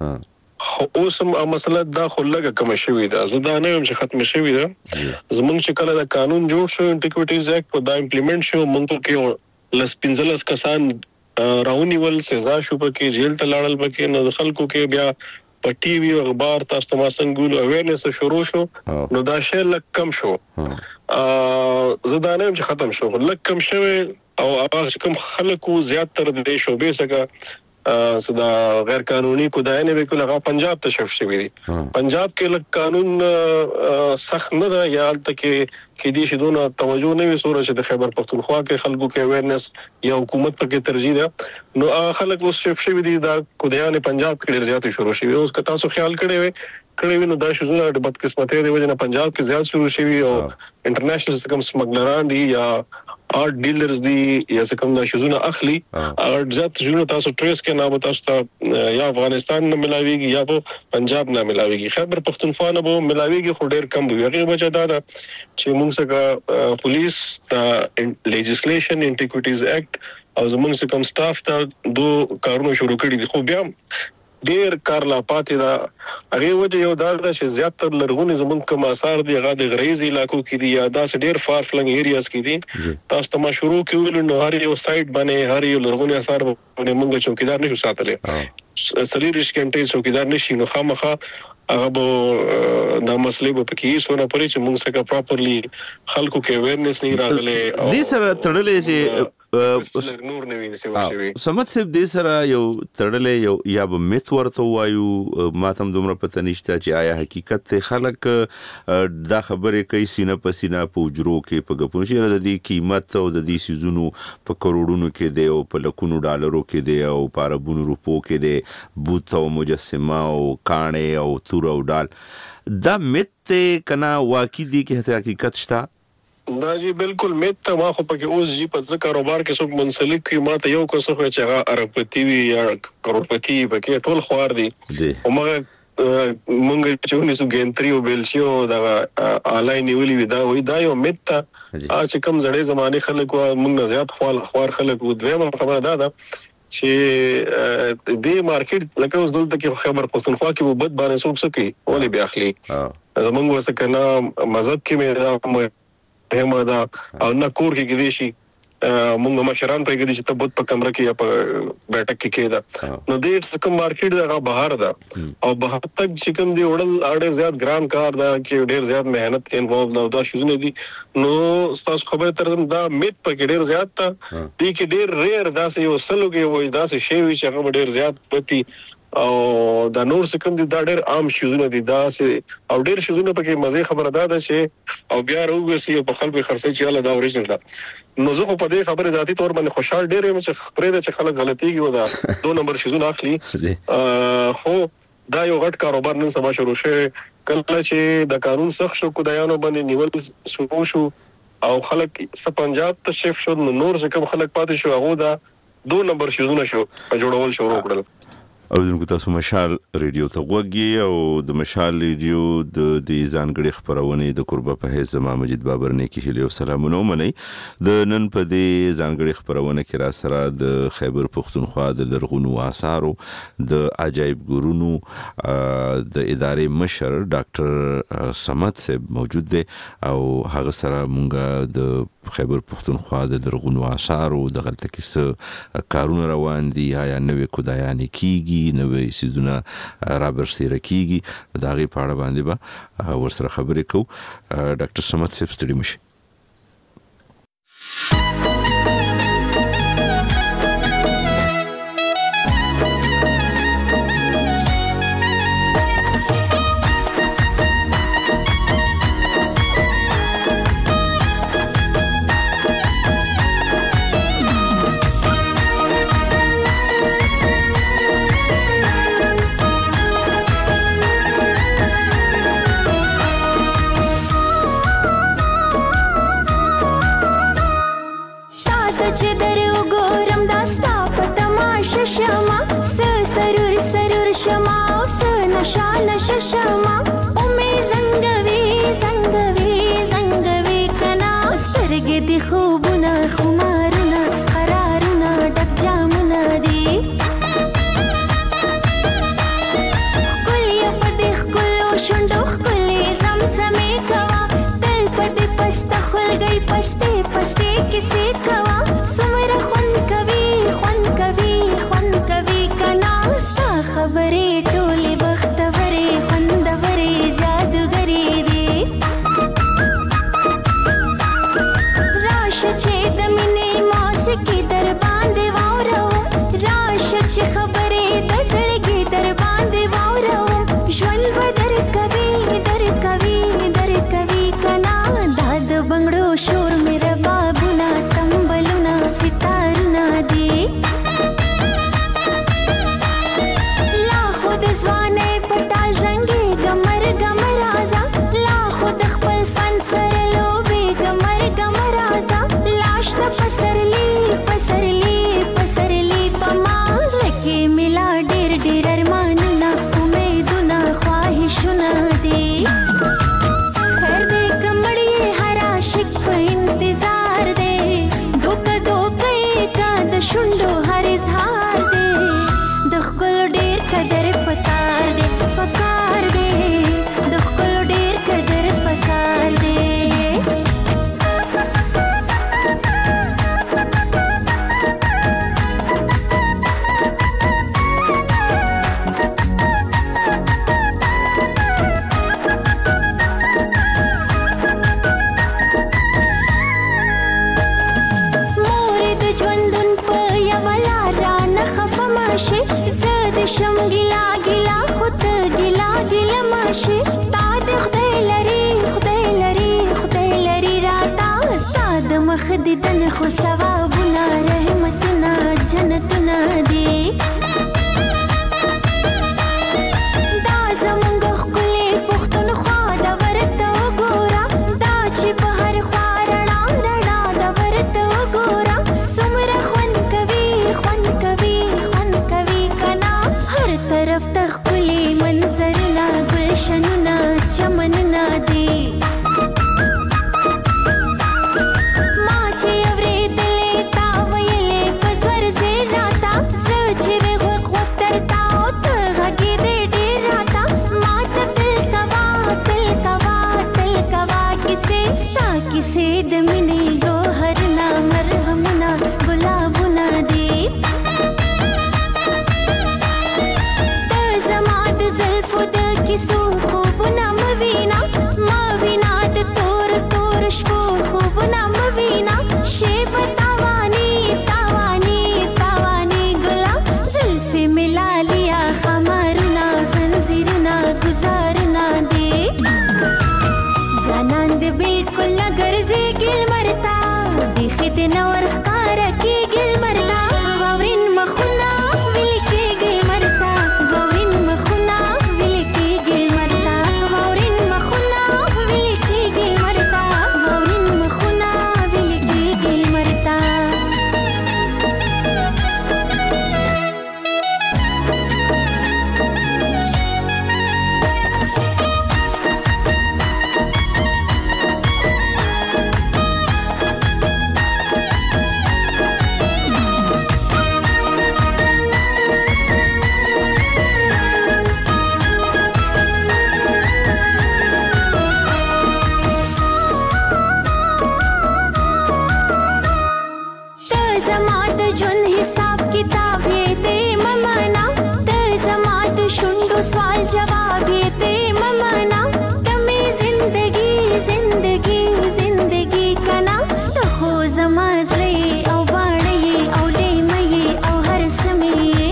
ها اوس هم مسله دا خو لګه کوم شوی دا زه دا نه هم چې ختم شوی دا زمونږ چې کله دا قانون جوړ شو انټیکویټیز اکټ په دا امپلیمنٹ شو موږ کې لس پنځلس کسان راونیول سزا شو پکې جیل ته لاړل پکې نو خلکو کې بیا په ټي وي او اخبار تاسو ته څنګه اویرنس شروع شو نو دا شی لک کم شو ا زدانه چې ختم شو لک کم شوه او هغه کوم خلکو زیات تر دې شوبې څخه صدا غیر قانوني کوداینه وکړه هغه پنجاب ته شف شوی دی پنجاب کې لک قانون سخت نه ده یا تل کې کې دي شدونه توجه نه وي سورج د خیبر پختونخوا کې خلکو کې اویرنس یا حکومت په کې ترجیح ده نو خلک اوس شف شوی دي دا کوداینه پنجاب کې زیات شروع شوی اوس که تاسو خیال کړی وي کړی وي نو دا شوزونه د بدقسمتۍ دی وجه نه پنجاب کې زیات شروع شوی او انټرنیشنل سکم سمګلران دي یا آرټ ډیلرز دي یا څنګه دا شوزونه اخلي اگر ځات شوزونه تاسو ټریس کې نه به تاسو یا افغانستان نه ملاويږي یا په پنجاب نه ملاويږي خیبر پختونخوا نه به ملاويږي خو ډیر کم وي هغه بچا دا چې موږ څنګه پولیس د لیجسلیشن انټیکویټیز اکټ او زموږ څخه سټاف ته دو کارونه شروع کړي دي خو بیا ډیر کار لا پاتې دا هغه وجه یو دا چې زیاتره لرغونی زمونږ کوم آثار دي هغه د غریزي علاقو کې دي یا دا ډیر فار فلنګ ایریاز کې دي تاسو ته ما شروع کیول نو هر یو سایت باندې هر یو لرغونی آثار باندې موږ چوکیدار نشو ساتلې سلیریش کېنټي چوکیدار نشي نو خامخا هغه به دا مسلې به پکې سونه پرې چې موږ څنګه پراپرلی خلکو کې اویرنس نه راغله دې سره تړلې چې نور نه ویني څه وشوي. سمت صاحب دې سره یو تړلې یو یا به میت ورته وایو ماتم دومره پته نشته چې آیا حقیقت ته خلک دا خبره کوي سینه په سینه په اجرو کې په غپونو چې د دې قیمت او د دې سيزونو په کروڑونو کې دی او په لکونو ډالرو کې دی او په اربونو روپو کې دی بوت او مجسمه او کانه او تور او ډال دا میت کنا واقعي دي کې حقیقت شته؟ دا جی بالکل میت ته ما خو پکې اوس جی په ځکه کاروبار کې څوک منسلک کی ما ته یو کو څه خو چې هغه اربپتی وی یا کروڑپتی پکې ټول خوار دي او مګر مونږ چې ونیسو ګینتری او بیلچیو دا آنلاین نیولې وی دا وی دا یو میت ته چې کم زړې زمانه خلک وا مونږ زیات خوال خوار خلک و دویمه خبره دا ده چې د مارکیټ لکه اوس دلته کې خبر پښتونخوا کې وبد باندې څوک سکی ولې بیا اخلي زمونږ وسکنه مذهب کې مې همه دا او نه کور کې کې دي شي مونږ مشران په کې دي چې تبوت په کمره کې یا په بیٹک کې کېدا نو دې کوم مارکیټ دا بهر دا او بهر تک چې کوم دی وړل اړ زیات ګران کار دا کې ډېر زیات مهنت انوالو دا دا شوزونه دي نو تاسو خبره ترم دا میت په کې ډېر زیات تا دي کې ډېر ریئر دا سه یو سلو کې وای دا سه شی وی چې هغه ډېر زیات پتی او دا نور څه کوم دي دا ډېر عام شوزونه دي دا سه او ډېر شوزونه پکې مزه خبره ده چې او بیا روغسي په خلکو خرڅي چې الله دا اوریجنل ده نو زه په دې خبره ذاتی تور باندې خوشحال ډېر یم چې خبره ده چې خلک غلطيږي و دا دو نمبر شوزونه اخلي خو دا یو غټ کاروبار نن سبا شروع شوه کله چې د قانون سخت شو کودایانو باندې نیول شروع شو او خلک س پنجاب ته شیفت شو نو نور څه کوم خلک پاتې شو هغه دا دو نمبر شوزونه شو په جوړول شروع کړل. او دغه تاسو مشال ریډیو ته وګورئ او د مشال ریډیو د دې ځانګړي خبرونه د قربه په هیڅ زما مجید بابر نه کې هلي او سلامونه منئ د نن په دې ځانګړي خبرونه کې را سره د خیبر پښتونخوا د لرغونو آثارو د عجایب ګورونو د ادارې مشر ډاکټر سمت صاحب موجود دی او هغه سره مونږه د خیبر پښتونخوا د لرغونو آثارو د غلطه کیسه کارونه روان دي یا نوې کودایانې کیږي نوې سيزونه را برسېره کیږي دا غي پاړه باندې به ورسره خبرې کوو. ډاکټر سمت صاحب ستړي مشه. शान शशमा उमे जंगवी जंगवी जंगवी कना स्तरगे दि खूबना खुमारना करारना डक जामना दी कुलिया पदिख कुलो शुंडो कुली समसमे कवा तल पदि पस्त खुल गई पस्ते पस्ते किसी कवा सुमर खुन कवी खुन कवी खुन कवी कना सा खबरे टोले مخ دیدن خو ثوابونه رحمتونه جنتونه دي دا زمونږ ښکلې پښتونخوا ده ورته وګوره دا چې په هر خوا رڼا رڼا ده ورته وګوره څومره خوند کوي خوند کوي خوند کوي کنا هر طرف ته ښکلې منظرونه ګلشنونه چمنونه دي किसे दमने गोहरना मरहमना गुलाबुना दे तो जमात ज़ल्फ़ो द किसो खूबना मवीना मवीना द तोर तोर शबो खूबना मवीना शेब तावानी तावानी तावानी गुला ज़ल्फ़े मिला लिया खमरना ज़ंजीरना गुजारना दे जानन दे बिल्कुल गर्जे गिल मरता बिखी दिन और कार के गिल मरता वावरिन मखुना विल के गिल मरता वावरिन मखुना विल के गिल मरता वावरिन मखुना विल के गिल मरता वावरिन मखुना विल के गिल मरता सवाल जवाब ये ते ममाना तमे जिंदगी जिंदगी जिंदगी कना तो खो जमाजले औ बाणे औ ले मये औ हर समय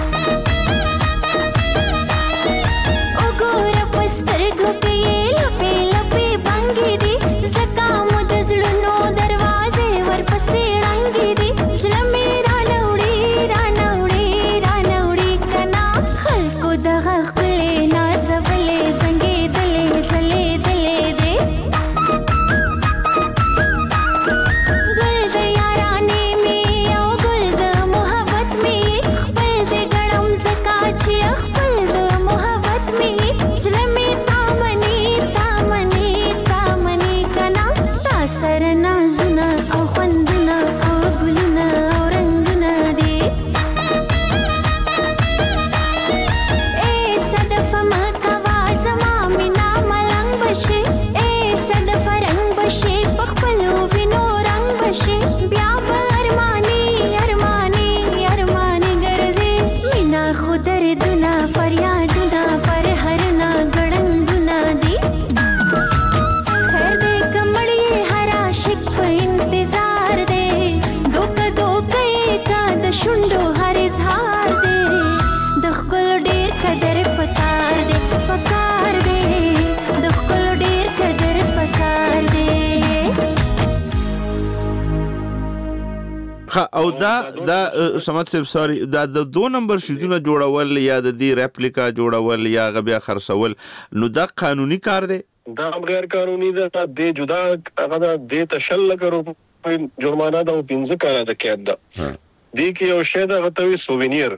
ओ गोर पस्तर घके लपे लपे बंगी दी जकाम दजड़नो दरवाजे वर पसे रंगी दी ज़लमे रानौड़ी रानौड़ी रानौड़ी कना खल्को दगा او دا دا سمات صاحب سوري دا د دو نمبر شیدونه جوړول یا د دې ریپلیکا جوړول یا غبیا خرڅول نو دا قانوني کار دی دا غیر قانوني ده د جدا هغه د تشل کرو جرمانه دا او پنځه کاله د قید ده دې کې یو شی دا غوي سووینیر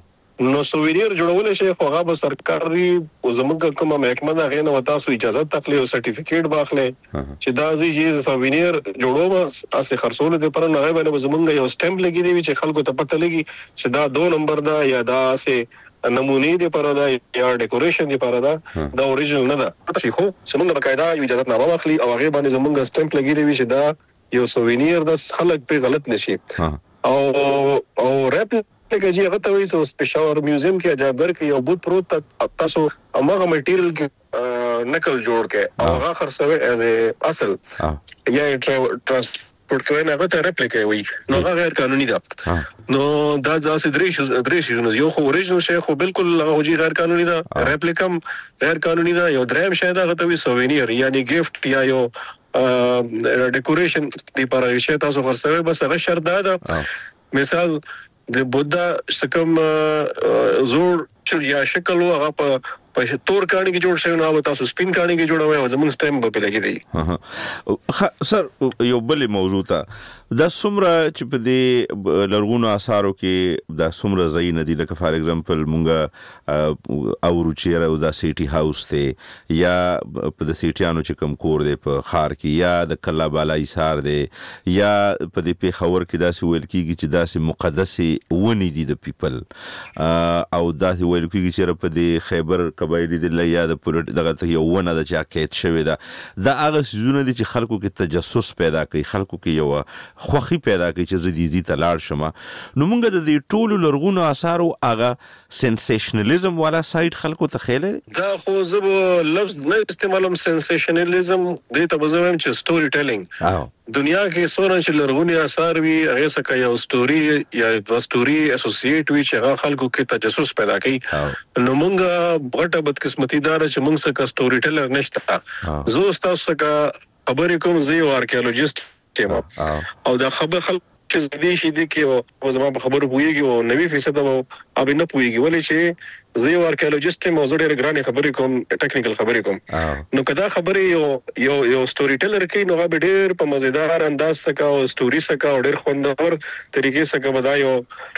نو سووینیر جوړول شي خو هغه سرکاري او زمونږ کومه محکمه دا غینه وتا سو اجازه تخلي او سرټیفیکیټ باخله چې دا زی چیز سووینیر جوړوم اسه خرڅول دي پر نه غوي زمونږ یو سټمپ لګي دی چې خلکو ته پته لګي چې دا دو نمبر دا یا دا سه نمونی دی پر دا یا ډیکوریشن دی پر دا دا اوریجنل نه ده چې خو زمونږ بقاعده یو اجازه نه واخلي او هغه باندې زمونږ سټمپ لګي دی چې دا یو سووینیر د خلک په غلط نشي او او ریپ لکه چې هغه ته وایي چې پېښور میوزیم کې اجازه کې یو بوت پروت تاسو هغه میټیریل کې نقل جوړ کې او هغه خرڅوي ایز ا اصل یا ټرانسپورټ کوي نه غته ریپلیکا وي نو هغه غیر قانوني ده نو دا ځاسې درې درې شنو یو خو اوریجنل شی خو بالکل هغه غیر قانوني ده ریپلیکم غیر قانوني ده یو دریم شی ده غته وي سووینیر یعنی گیفت یا یو ډیکوریشن لپاره شي تاسو خرڅوي بس هغه شرط ده مثال د بودا سکم زور یا شکل هغه په په تور کانی کې جوړ شوی نو تاسو سپین کانی کې جوړوي او زموږ سټیم په لګي دی سر یو بل موضوع ته دا څومره چې په دې لرغونو آثارو کې دا څومره ځای نه دي لکه فار ایگزامپل مونږه او روچیر او دا سیټي هاوس ته یا په د سیټیانو چې کوم کور دی په خار کې یا د کلا بالا ایثار دی یا په دې په خور کې دا سی ویل کېږي چې دا سی مقدسه ونی دي د پیپل او دا سی ویل کېږي چې په دې خیبر قبایلی د لیا د پولیټ دغه یو ونه د چا کېت شوی دا دا هغه سيزونه دي چې خلکو کې تجسس پیدا کوي خلکو کې یو خوخي پیدا کوي چې زديزي تلاړ شمه نو موږ د دې ټولو لرغونو آثارو هغه سنسیشنالیزم والا سایت خلکو ته خېله دا خو زه لفظ نه استعمالوم سنسیشنالیزم دې ته بزوم چې سټوري ټیلینګ دنیا کې څونه چې لرغونی آثار وي هغه څخه یو سټوري یا د سټوري اسوسییټ وي چې هغه خلکو کې تجسس پیدا کوي نو موږ غټه بدقسمتي دار چې موږ څخه سټوري ټیلر نشته زه تاسو څخه خبرې کوم زه یو آرکیالوجیست یم او دا خبر خلک چې زدي شي دي کې او زما په خبرو پويږي او نوي فیصد او اب نه پويږي ولې چې زه یو آرکیالوجیست یم او زه ډېر ګرانې خبرې کوم ټیکنیکل خبرې کوم نو کدا خبرې یو یو یو سټوري ټیلر کې نو هغه ډېر په مزیدار انداز سره او سټوري سره او ډېر خوندور طریقې سره بدایو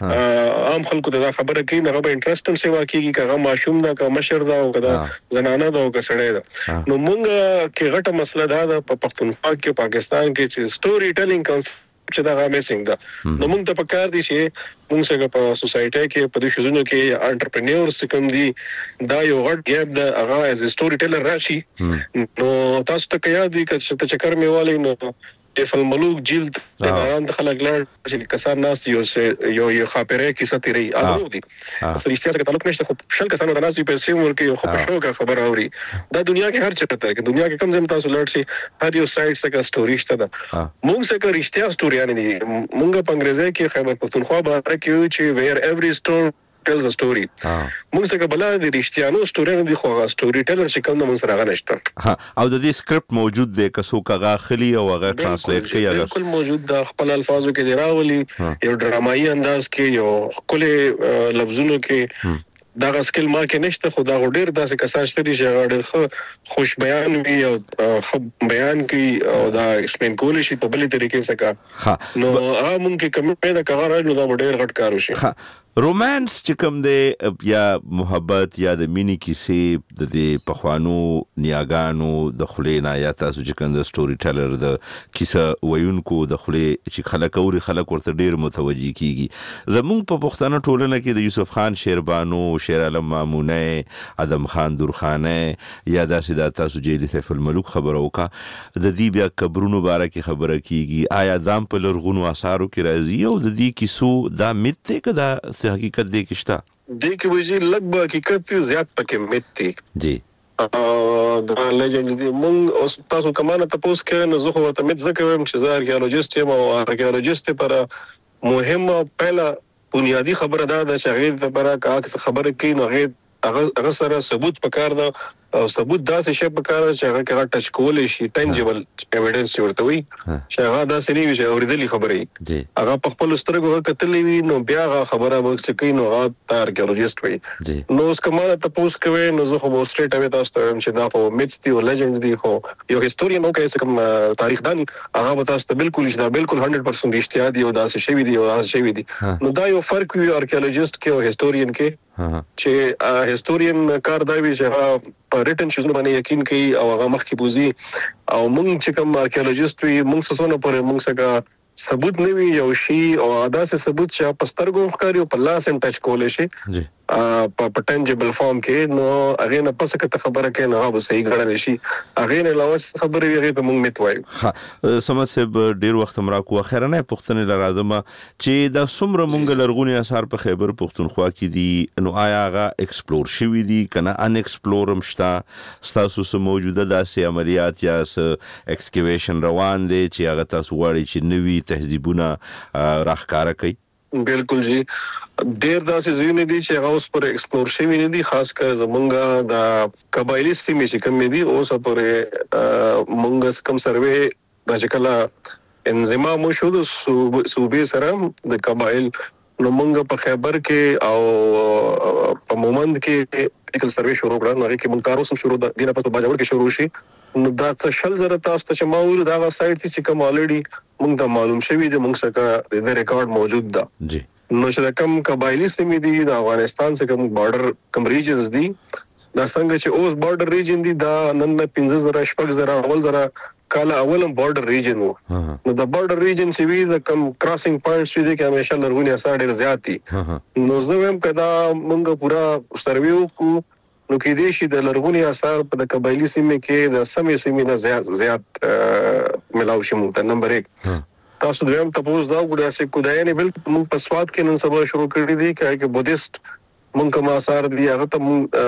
عام خلکو دا خبره کوي نو هغه انټرېستم سیوا کیږي کغه ماشوم دا کا مشر دا او کدا زنانه دا او کسړې دا نو مونږ کې غټه مسله دا د پښتونخوا کې پاکستان کې چې سټوري ټیلینګ کانسپټ چې دا میسنګ دا نو موږ ته پکار دي چې موږ څنګه په سوسایټي کې په دې شوزونو کې انټرپرینورز کوم دي دا یو غټ ګیپ دا هغه از سټوري ټیلر راشي نو تاسو ته کیا دي چې چکر میوالي نو د فلملوک جلد د باندې خلک لړ چې کسان ناس یو یو یو خاطره کې ستوري اورو دي سريشتیا څخه تعلق نشته خو شل کسانو د ناس په سیم ورکه یو خو په شوګه خبر اوري دا دنیا کې هر چرته کې دنیا کې کم زم تاسو لړ شي هر یو سایت څخه سټوري شته دا موږ څخه رښتیا سټوري نه دي موږ په انګریزي کې خیبر پختونخوا باره کې چې ویر ایوری سټور tells a story موږ څنګه بل د رښتیانو سټوري نه دي خو هغه سټوري ټیلر چې کوم موږ سره غنښت ها او د دې سکرپټ موجود دی که څوک هغه خلی او هغه ترانسلیټ کوي هغه بالکل موجود د خپل الفاظو کې دی راولي یو ډرامایي انداز کې یو کله لفظونو کې دا سکل ما کې نشته خو دا ډېر داسې کسان شته دي چې ډېر خوش بیان وي او خو بیان کوي او دا ایکسپلین کولی شي په بلې طریقې څخه نو هغه مونږ کې کمی پیدا کاغه نو دا ډېر غټ کار وشي رومانس چې کوم دی یا محبت یا د مینی کیسې د دې پخوانو نیاګانو د خلینا یا تاسو چې کوم د سټوري ټیلر د کیسه ویونکو د خلې چې خلک اوري خلک ورته ډیر متوجي کیږي زموږ په پښتنه ټولنه کې د یوسف خان شیربانو شیر عالم مامونه ادم خان درخانه یا داسې د تاسو جیلی سیف الملوک خبرو کا د دې بیا قبرونو باره کې خبره کیږي آیا دام په لرغونو آثارو کې راځي او د دې کیسو دا میت ته کدا حقیقت دی کېشتا دی کې وځي لګ حقیقت زیات پکې میت دي جی دا لیجند دی مونږ اوس تاسو کمانه تاسو کې نه زه خو ته میت زکه ويم چې زه آرکیالوجیست یم او آرکیالوجیست پر مهمه پهلا بنیادی خبره ده چې هغه لپاره کا خبره کوي نو هغه هغه سره ثبوت پکار ده او ثبوت داسې شی پکار ده چې هغه کې ټچ کولای شي ټینجبل ایویډنس ورته وي چې هغه داسې نه وي چې اوریدلې خبرې هغه په خپل سترګو کتلې وي نو بیا هغه خبره به څه کوي نو هغه آرکیالوجیست وي نو اوس کومه تاسو کوي نو زه خو سټریټ اوی تاسو ته چې دا خو میتس دی او لیجندز دی خو یو هیستورین نو کوي کوم تاریخ دان هغه به تاسو ته بالکل دا بالکل صد درصد رښتیا دی او داسې شی دی او داسې شی دی نو دا یو فرق وي آرکیالوجیست کې او هیستورین کې چې هیستورین کار دا وی چې په ریټن شوزونه باندې یقین کوي او هغه مخکې بوزي او موږ چې کوم آرکیالوجیست وي موږ څه نه پره موږ څنګه ثبوت نه وي یو شی او ادا سه ثبوت چې په سترګو ښکاری او په لاس هم ټچ کولای شي جی په ټنجبل فارم کې نو هغه نه پس کته خبره کوي نو هغه صحیح غړل شي هغه نه لاوه خبره ویږي ته موږ میت وایو ها سمات سه ډیر وخت مرا کو اخرنه پښتنه لرادمه چې دا څومره مونږ لرغونی اثار په خیبر پښتونخوا کې دي نو آیا هغه ایکسپلور شوی دي کنه ان ایکسپلور هم شته تاسو سم موجوده داسې عملیات یا ایکسکیویشن روان دي چې هغه تاسو غواړي چې نوی تهذیبونه راخکاره کوي بالکل جی ډیر داسې ځایونه دي چې هغه اوس پر ایکسپلور شوي نه دي خاص کر زمونږ د قبایلی سیمې چې کومې دي اوس پر مونږ کوم سروې د چې کله انضمام وشو د صوبې سره د قبایل نو مونږ په خیبر کې او په مومند کې ټیکل سروې شروع کړه نو هغه کې مونږ کار اوس شروع د دینه په باجوړ کې شروع شي نو دا څه شل زره تاسو ته چې ما ویل دا غا سایت چې کوم الریډي مونږ ته معلوم شوی دی مونږ څخه د ریکارډ موجود ده جی نو چې کوم قبایلی سیمې دي د افغانستان څخه کوم بارډر کوم ریجنز دي دا څنګه چې اوس بارډر ریجن دي دا نن پنځه زره شپږ زره اول زره کاله اولم بارډر ریجن وو نو د بارډر ریجن چې وی د کوم کراسینګ پوینټس وی دي کې همیشه لرغونی اثار ډیر زیات دي نو زه هم کدا مونږ پورا سروې وکړو نو کې دې شي د لرغونی اثار په د قبایلی سیمې کې د سمې سیمې نه زیات زیات ملاوي شي مونږ ته نمبر یک تاسو دویم تاسو دا وګورئ چې کودای نه بل مونږ په سواد کې نن سبا شروع کړی دي چې بودیست مونږ کوم اثار دي هغه ته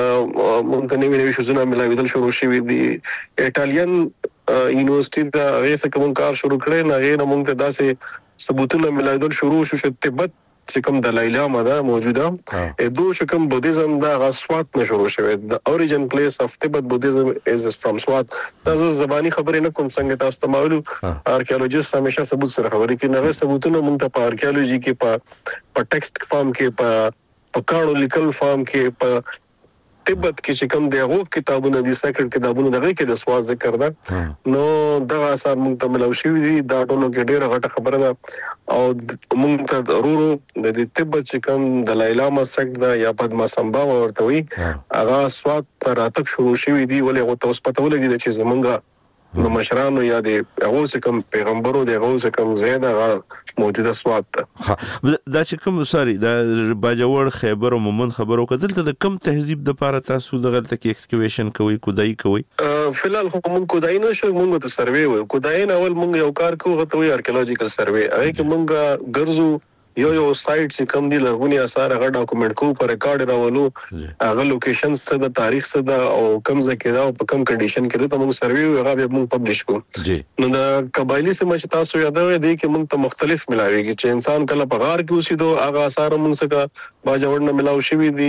مونږ ته نوی نوی شوزونه ملاویدل شروع شوي دي ایټالین یونیورسيټي دا هغه څه کوم کار شروع کړي نه هغه مونږ ته داسې ثبوتونه ملاویدل شروع شو چې تبت چې کوم د لایلا ماده موجوده ا دوه چې کوم بودیزم دا غسوات نه شروع شوی د اوریجن پلیس اف تبت بودیزم از فرام سوات دا زبانی خبرې نه کوم څنګه تاسو ته معلوم آرکیولوژیست همیشه ثبوت سره خبرې کوي نه ثبوتونه مونږ ته په آرکیولوژي کې په په ټیکسټ فارم کې په په کانو لیکل فارم کې په تبت کې چې کوم دغه کتابونه دي سیکرټ کتابونه دغه کې د سواد ذکر ده نو دغه اثر مونږ ته ملو شي دي دا ټولو کې ډیره غټه خبره ده او مونږ ته ضرورو د دې تبت چې کوم د لایلا مسک دا یا پدما سمبا ورته وي هغه سواد تر اتک شروع شي دي ولې غو تاسو پته ولګي چې زمونږه نو مشرانو یا د هغه څه کوم پیغمبرو د هغه څه کوم زیاده موجوده سواد ته دا چې کوم سوري دا باجوړ خیبر او مومند خبرو کدل ته د کم تهذیب د پاره تاسو د غلطه کې ایکسکیویشن کوي کودای کوي فلال خو مونږ کودای نه شو مونږ ته سروې وي کودای نه اول مونږ یو کار کوو غته وي آرکیولوژیکل سروې هغه کې مونږ ګرځو یو یو سایت چې کوم دی لرغونی اثار هغه ډاکومېنټ کو پر ریکارډ راولو هغه لوکیشن څه د تاریخ څه د او کوم ځکه دا او په کوم کنډیشن کې ته موږ سروې هغه به موږ پبلش کوو نو د قبایلی سیمه چې تاسو یادوي دی کې موږ ته مختلف ملاويږي چې انسان کله په غار کې اوسېدو هغه اثار موږ څخه باجوړ نه ملاو شوی دي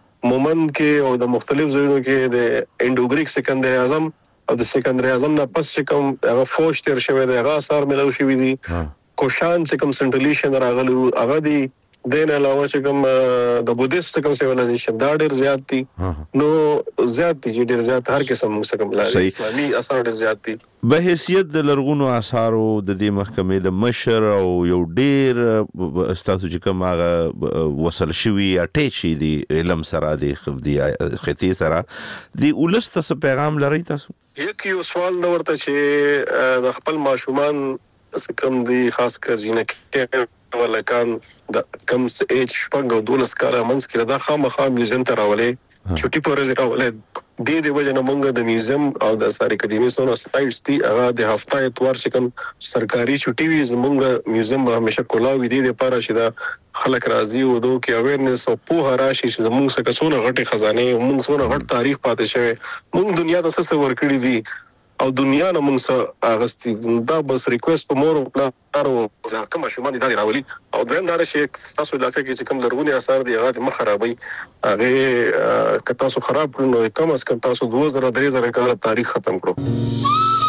مومند کې او د مختلف ځایونو کې د انډوګریک سکندر اعظم او د سکندر اعظم نه پس چې کوم هغه فوج تیر شوی دی هغه اثار ملاو شوی دي کوشان چې کوم سنټرلیشن راغلو هغه دی دین علاوه چې کوم د بودیست کوم سیویلایزیشن دا ډیر زیات دي نو زیات دي ډیر زیات هر قسم څه کوم لاري اسلامي اثار ډیر زیات دي به حیثیت د لرغونو اثارو د دې محکمې د مشر او یو ډیر استاسو چې کوم هغه وصل شوی اټیچ دي علم سره دی خفدي ختی سره دی ولست څه پیغام لري تاسو یک یو سوال نو ورته چې د خپل ماشومان کوم دی خاص کر جنکه ولکان د کم ایج شپږ او دولس کاله منځ کې دا خامخا میوزیم ته راولې چټي پورې راولې د دې وجه نه مونږ د میوزیم او د اثار اکیډمي سونه سایټس دی هغه د هفته اتوار چې کوم سرکاري چټي وي زمونږ میوزیم همیشه کولاوي دی د پاره چې دا خلک راضي او دوه کې اویرنس او په راشي چې زمونږ څخه څونه غټي خزانه مونږ څونه غټ تاریخ پاتې شوی مونږ دنیا ته څه ورکړي دي او دنیا نه موږ سره اغستی دا بس ریکوست په مور او پلار او کوم شومان دي راولي او دریم دا چې تاسو علاقه کې چې کوم لرغونی اثار دي هغه مخ خرابوي هغه که تاسو خراب کړو نو کم از کم تاسو دوه زره درې زره کال تاریخ ختم کړو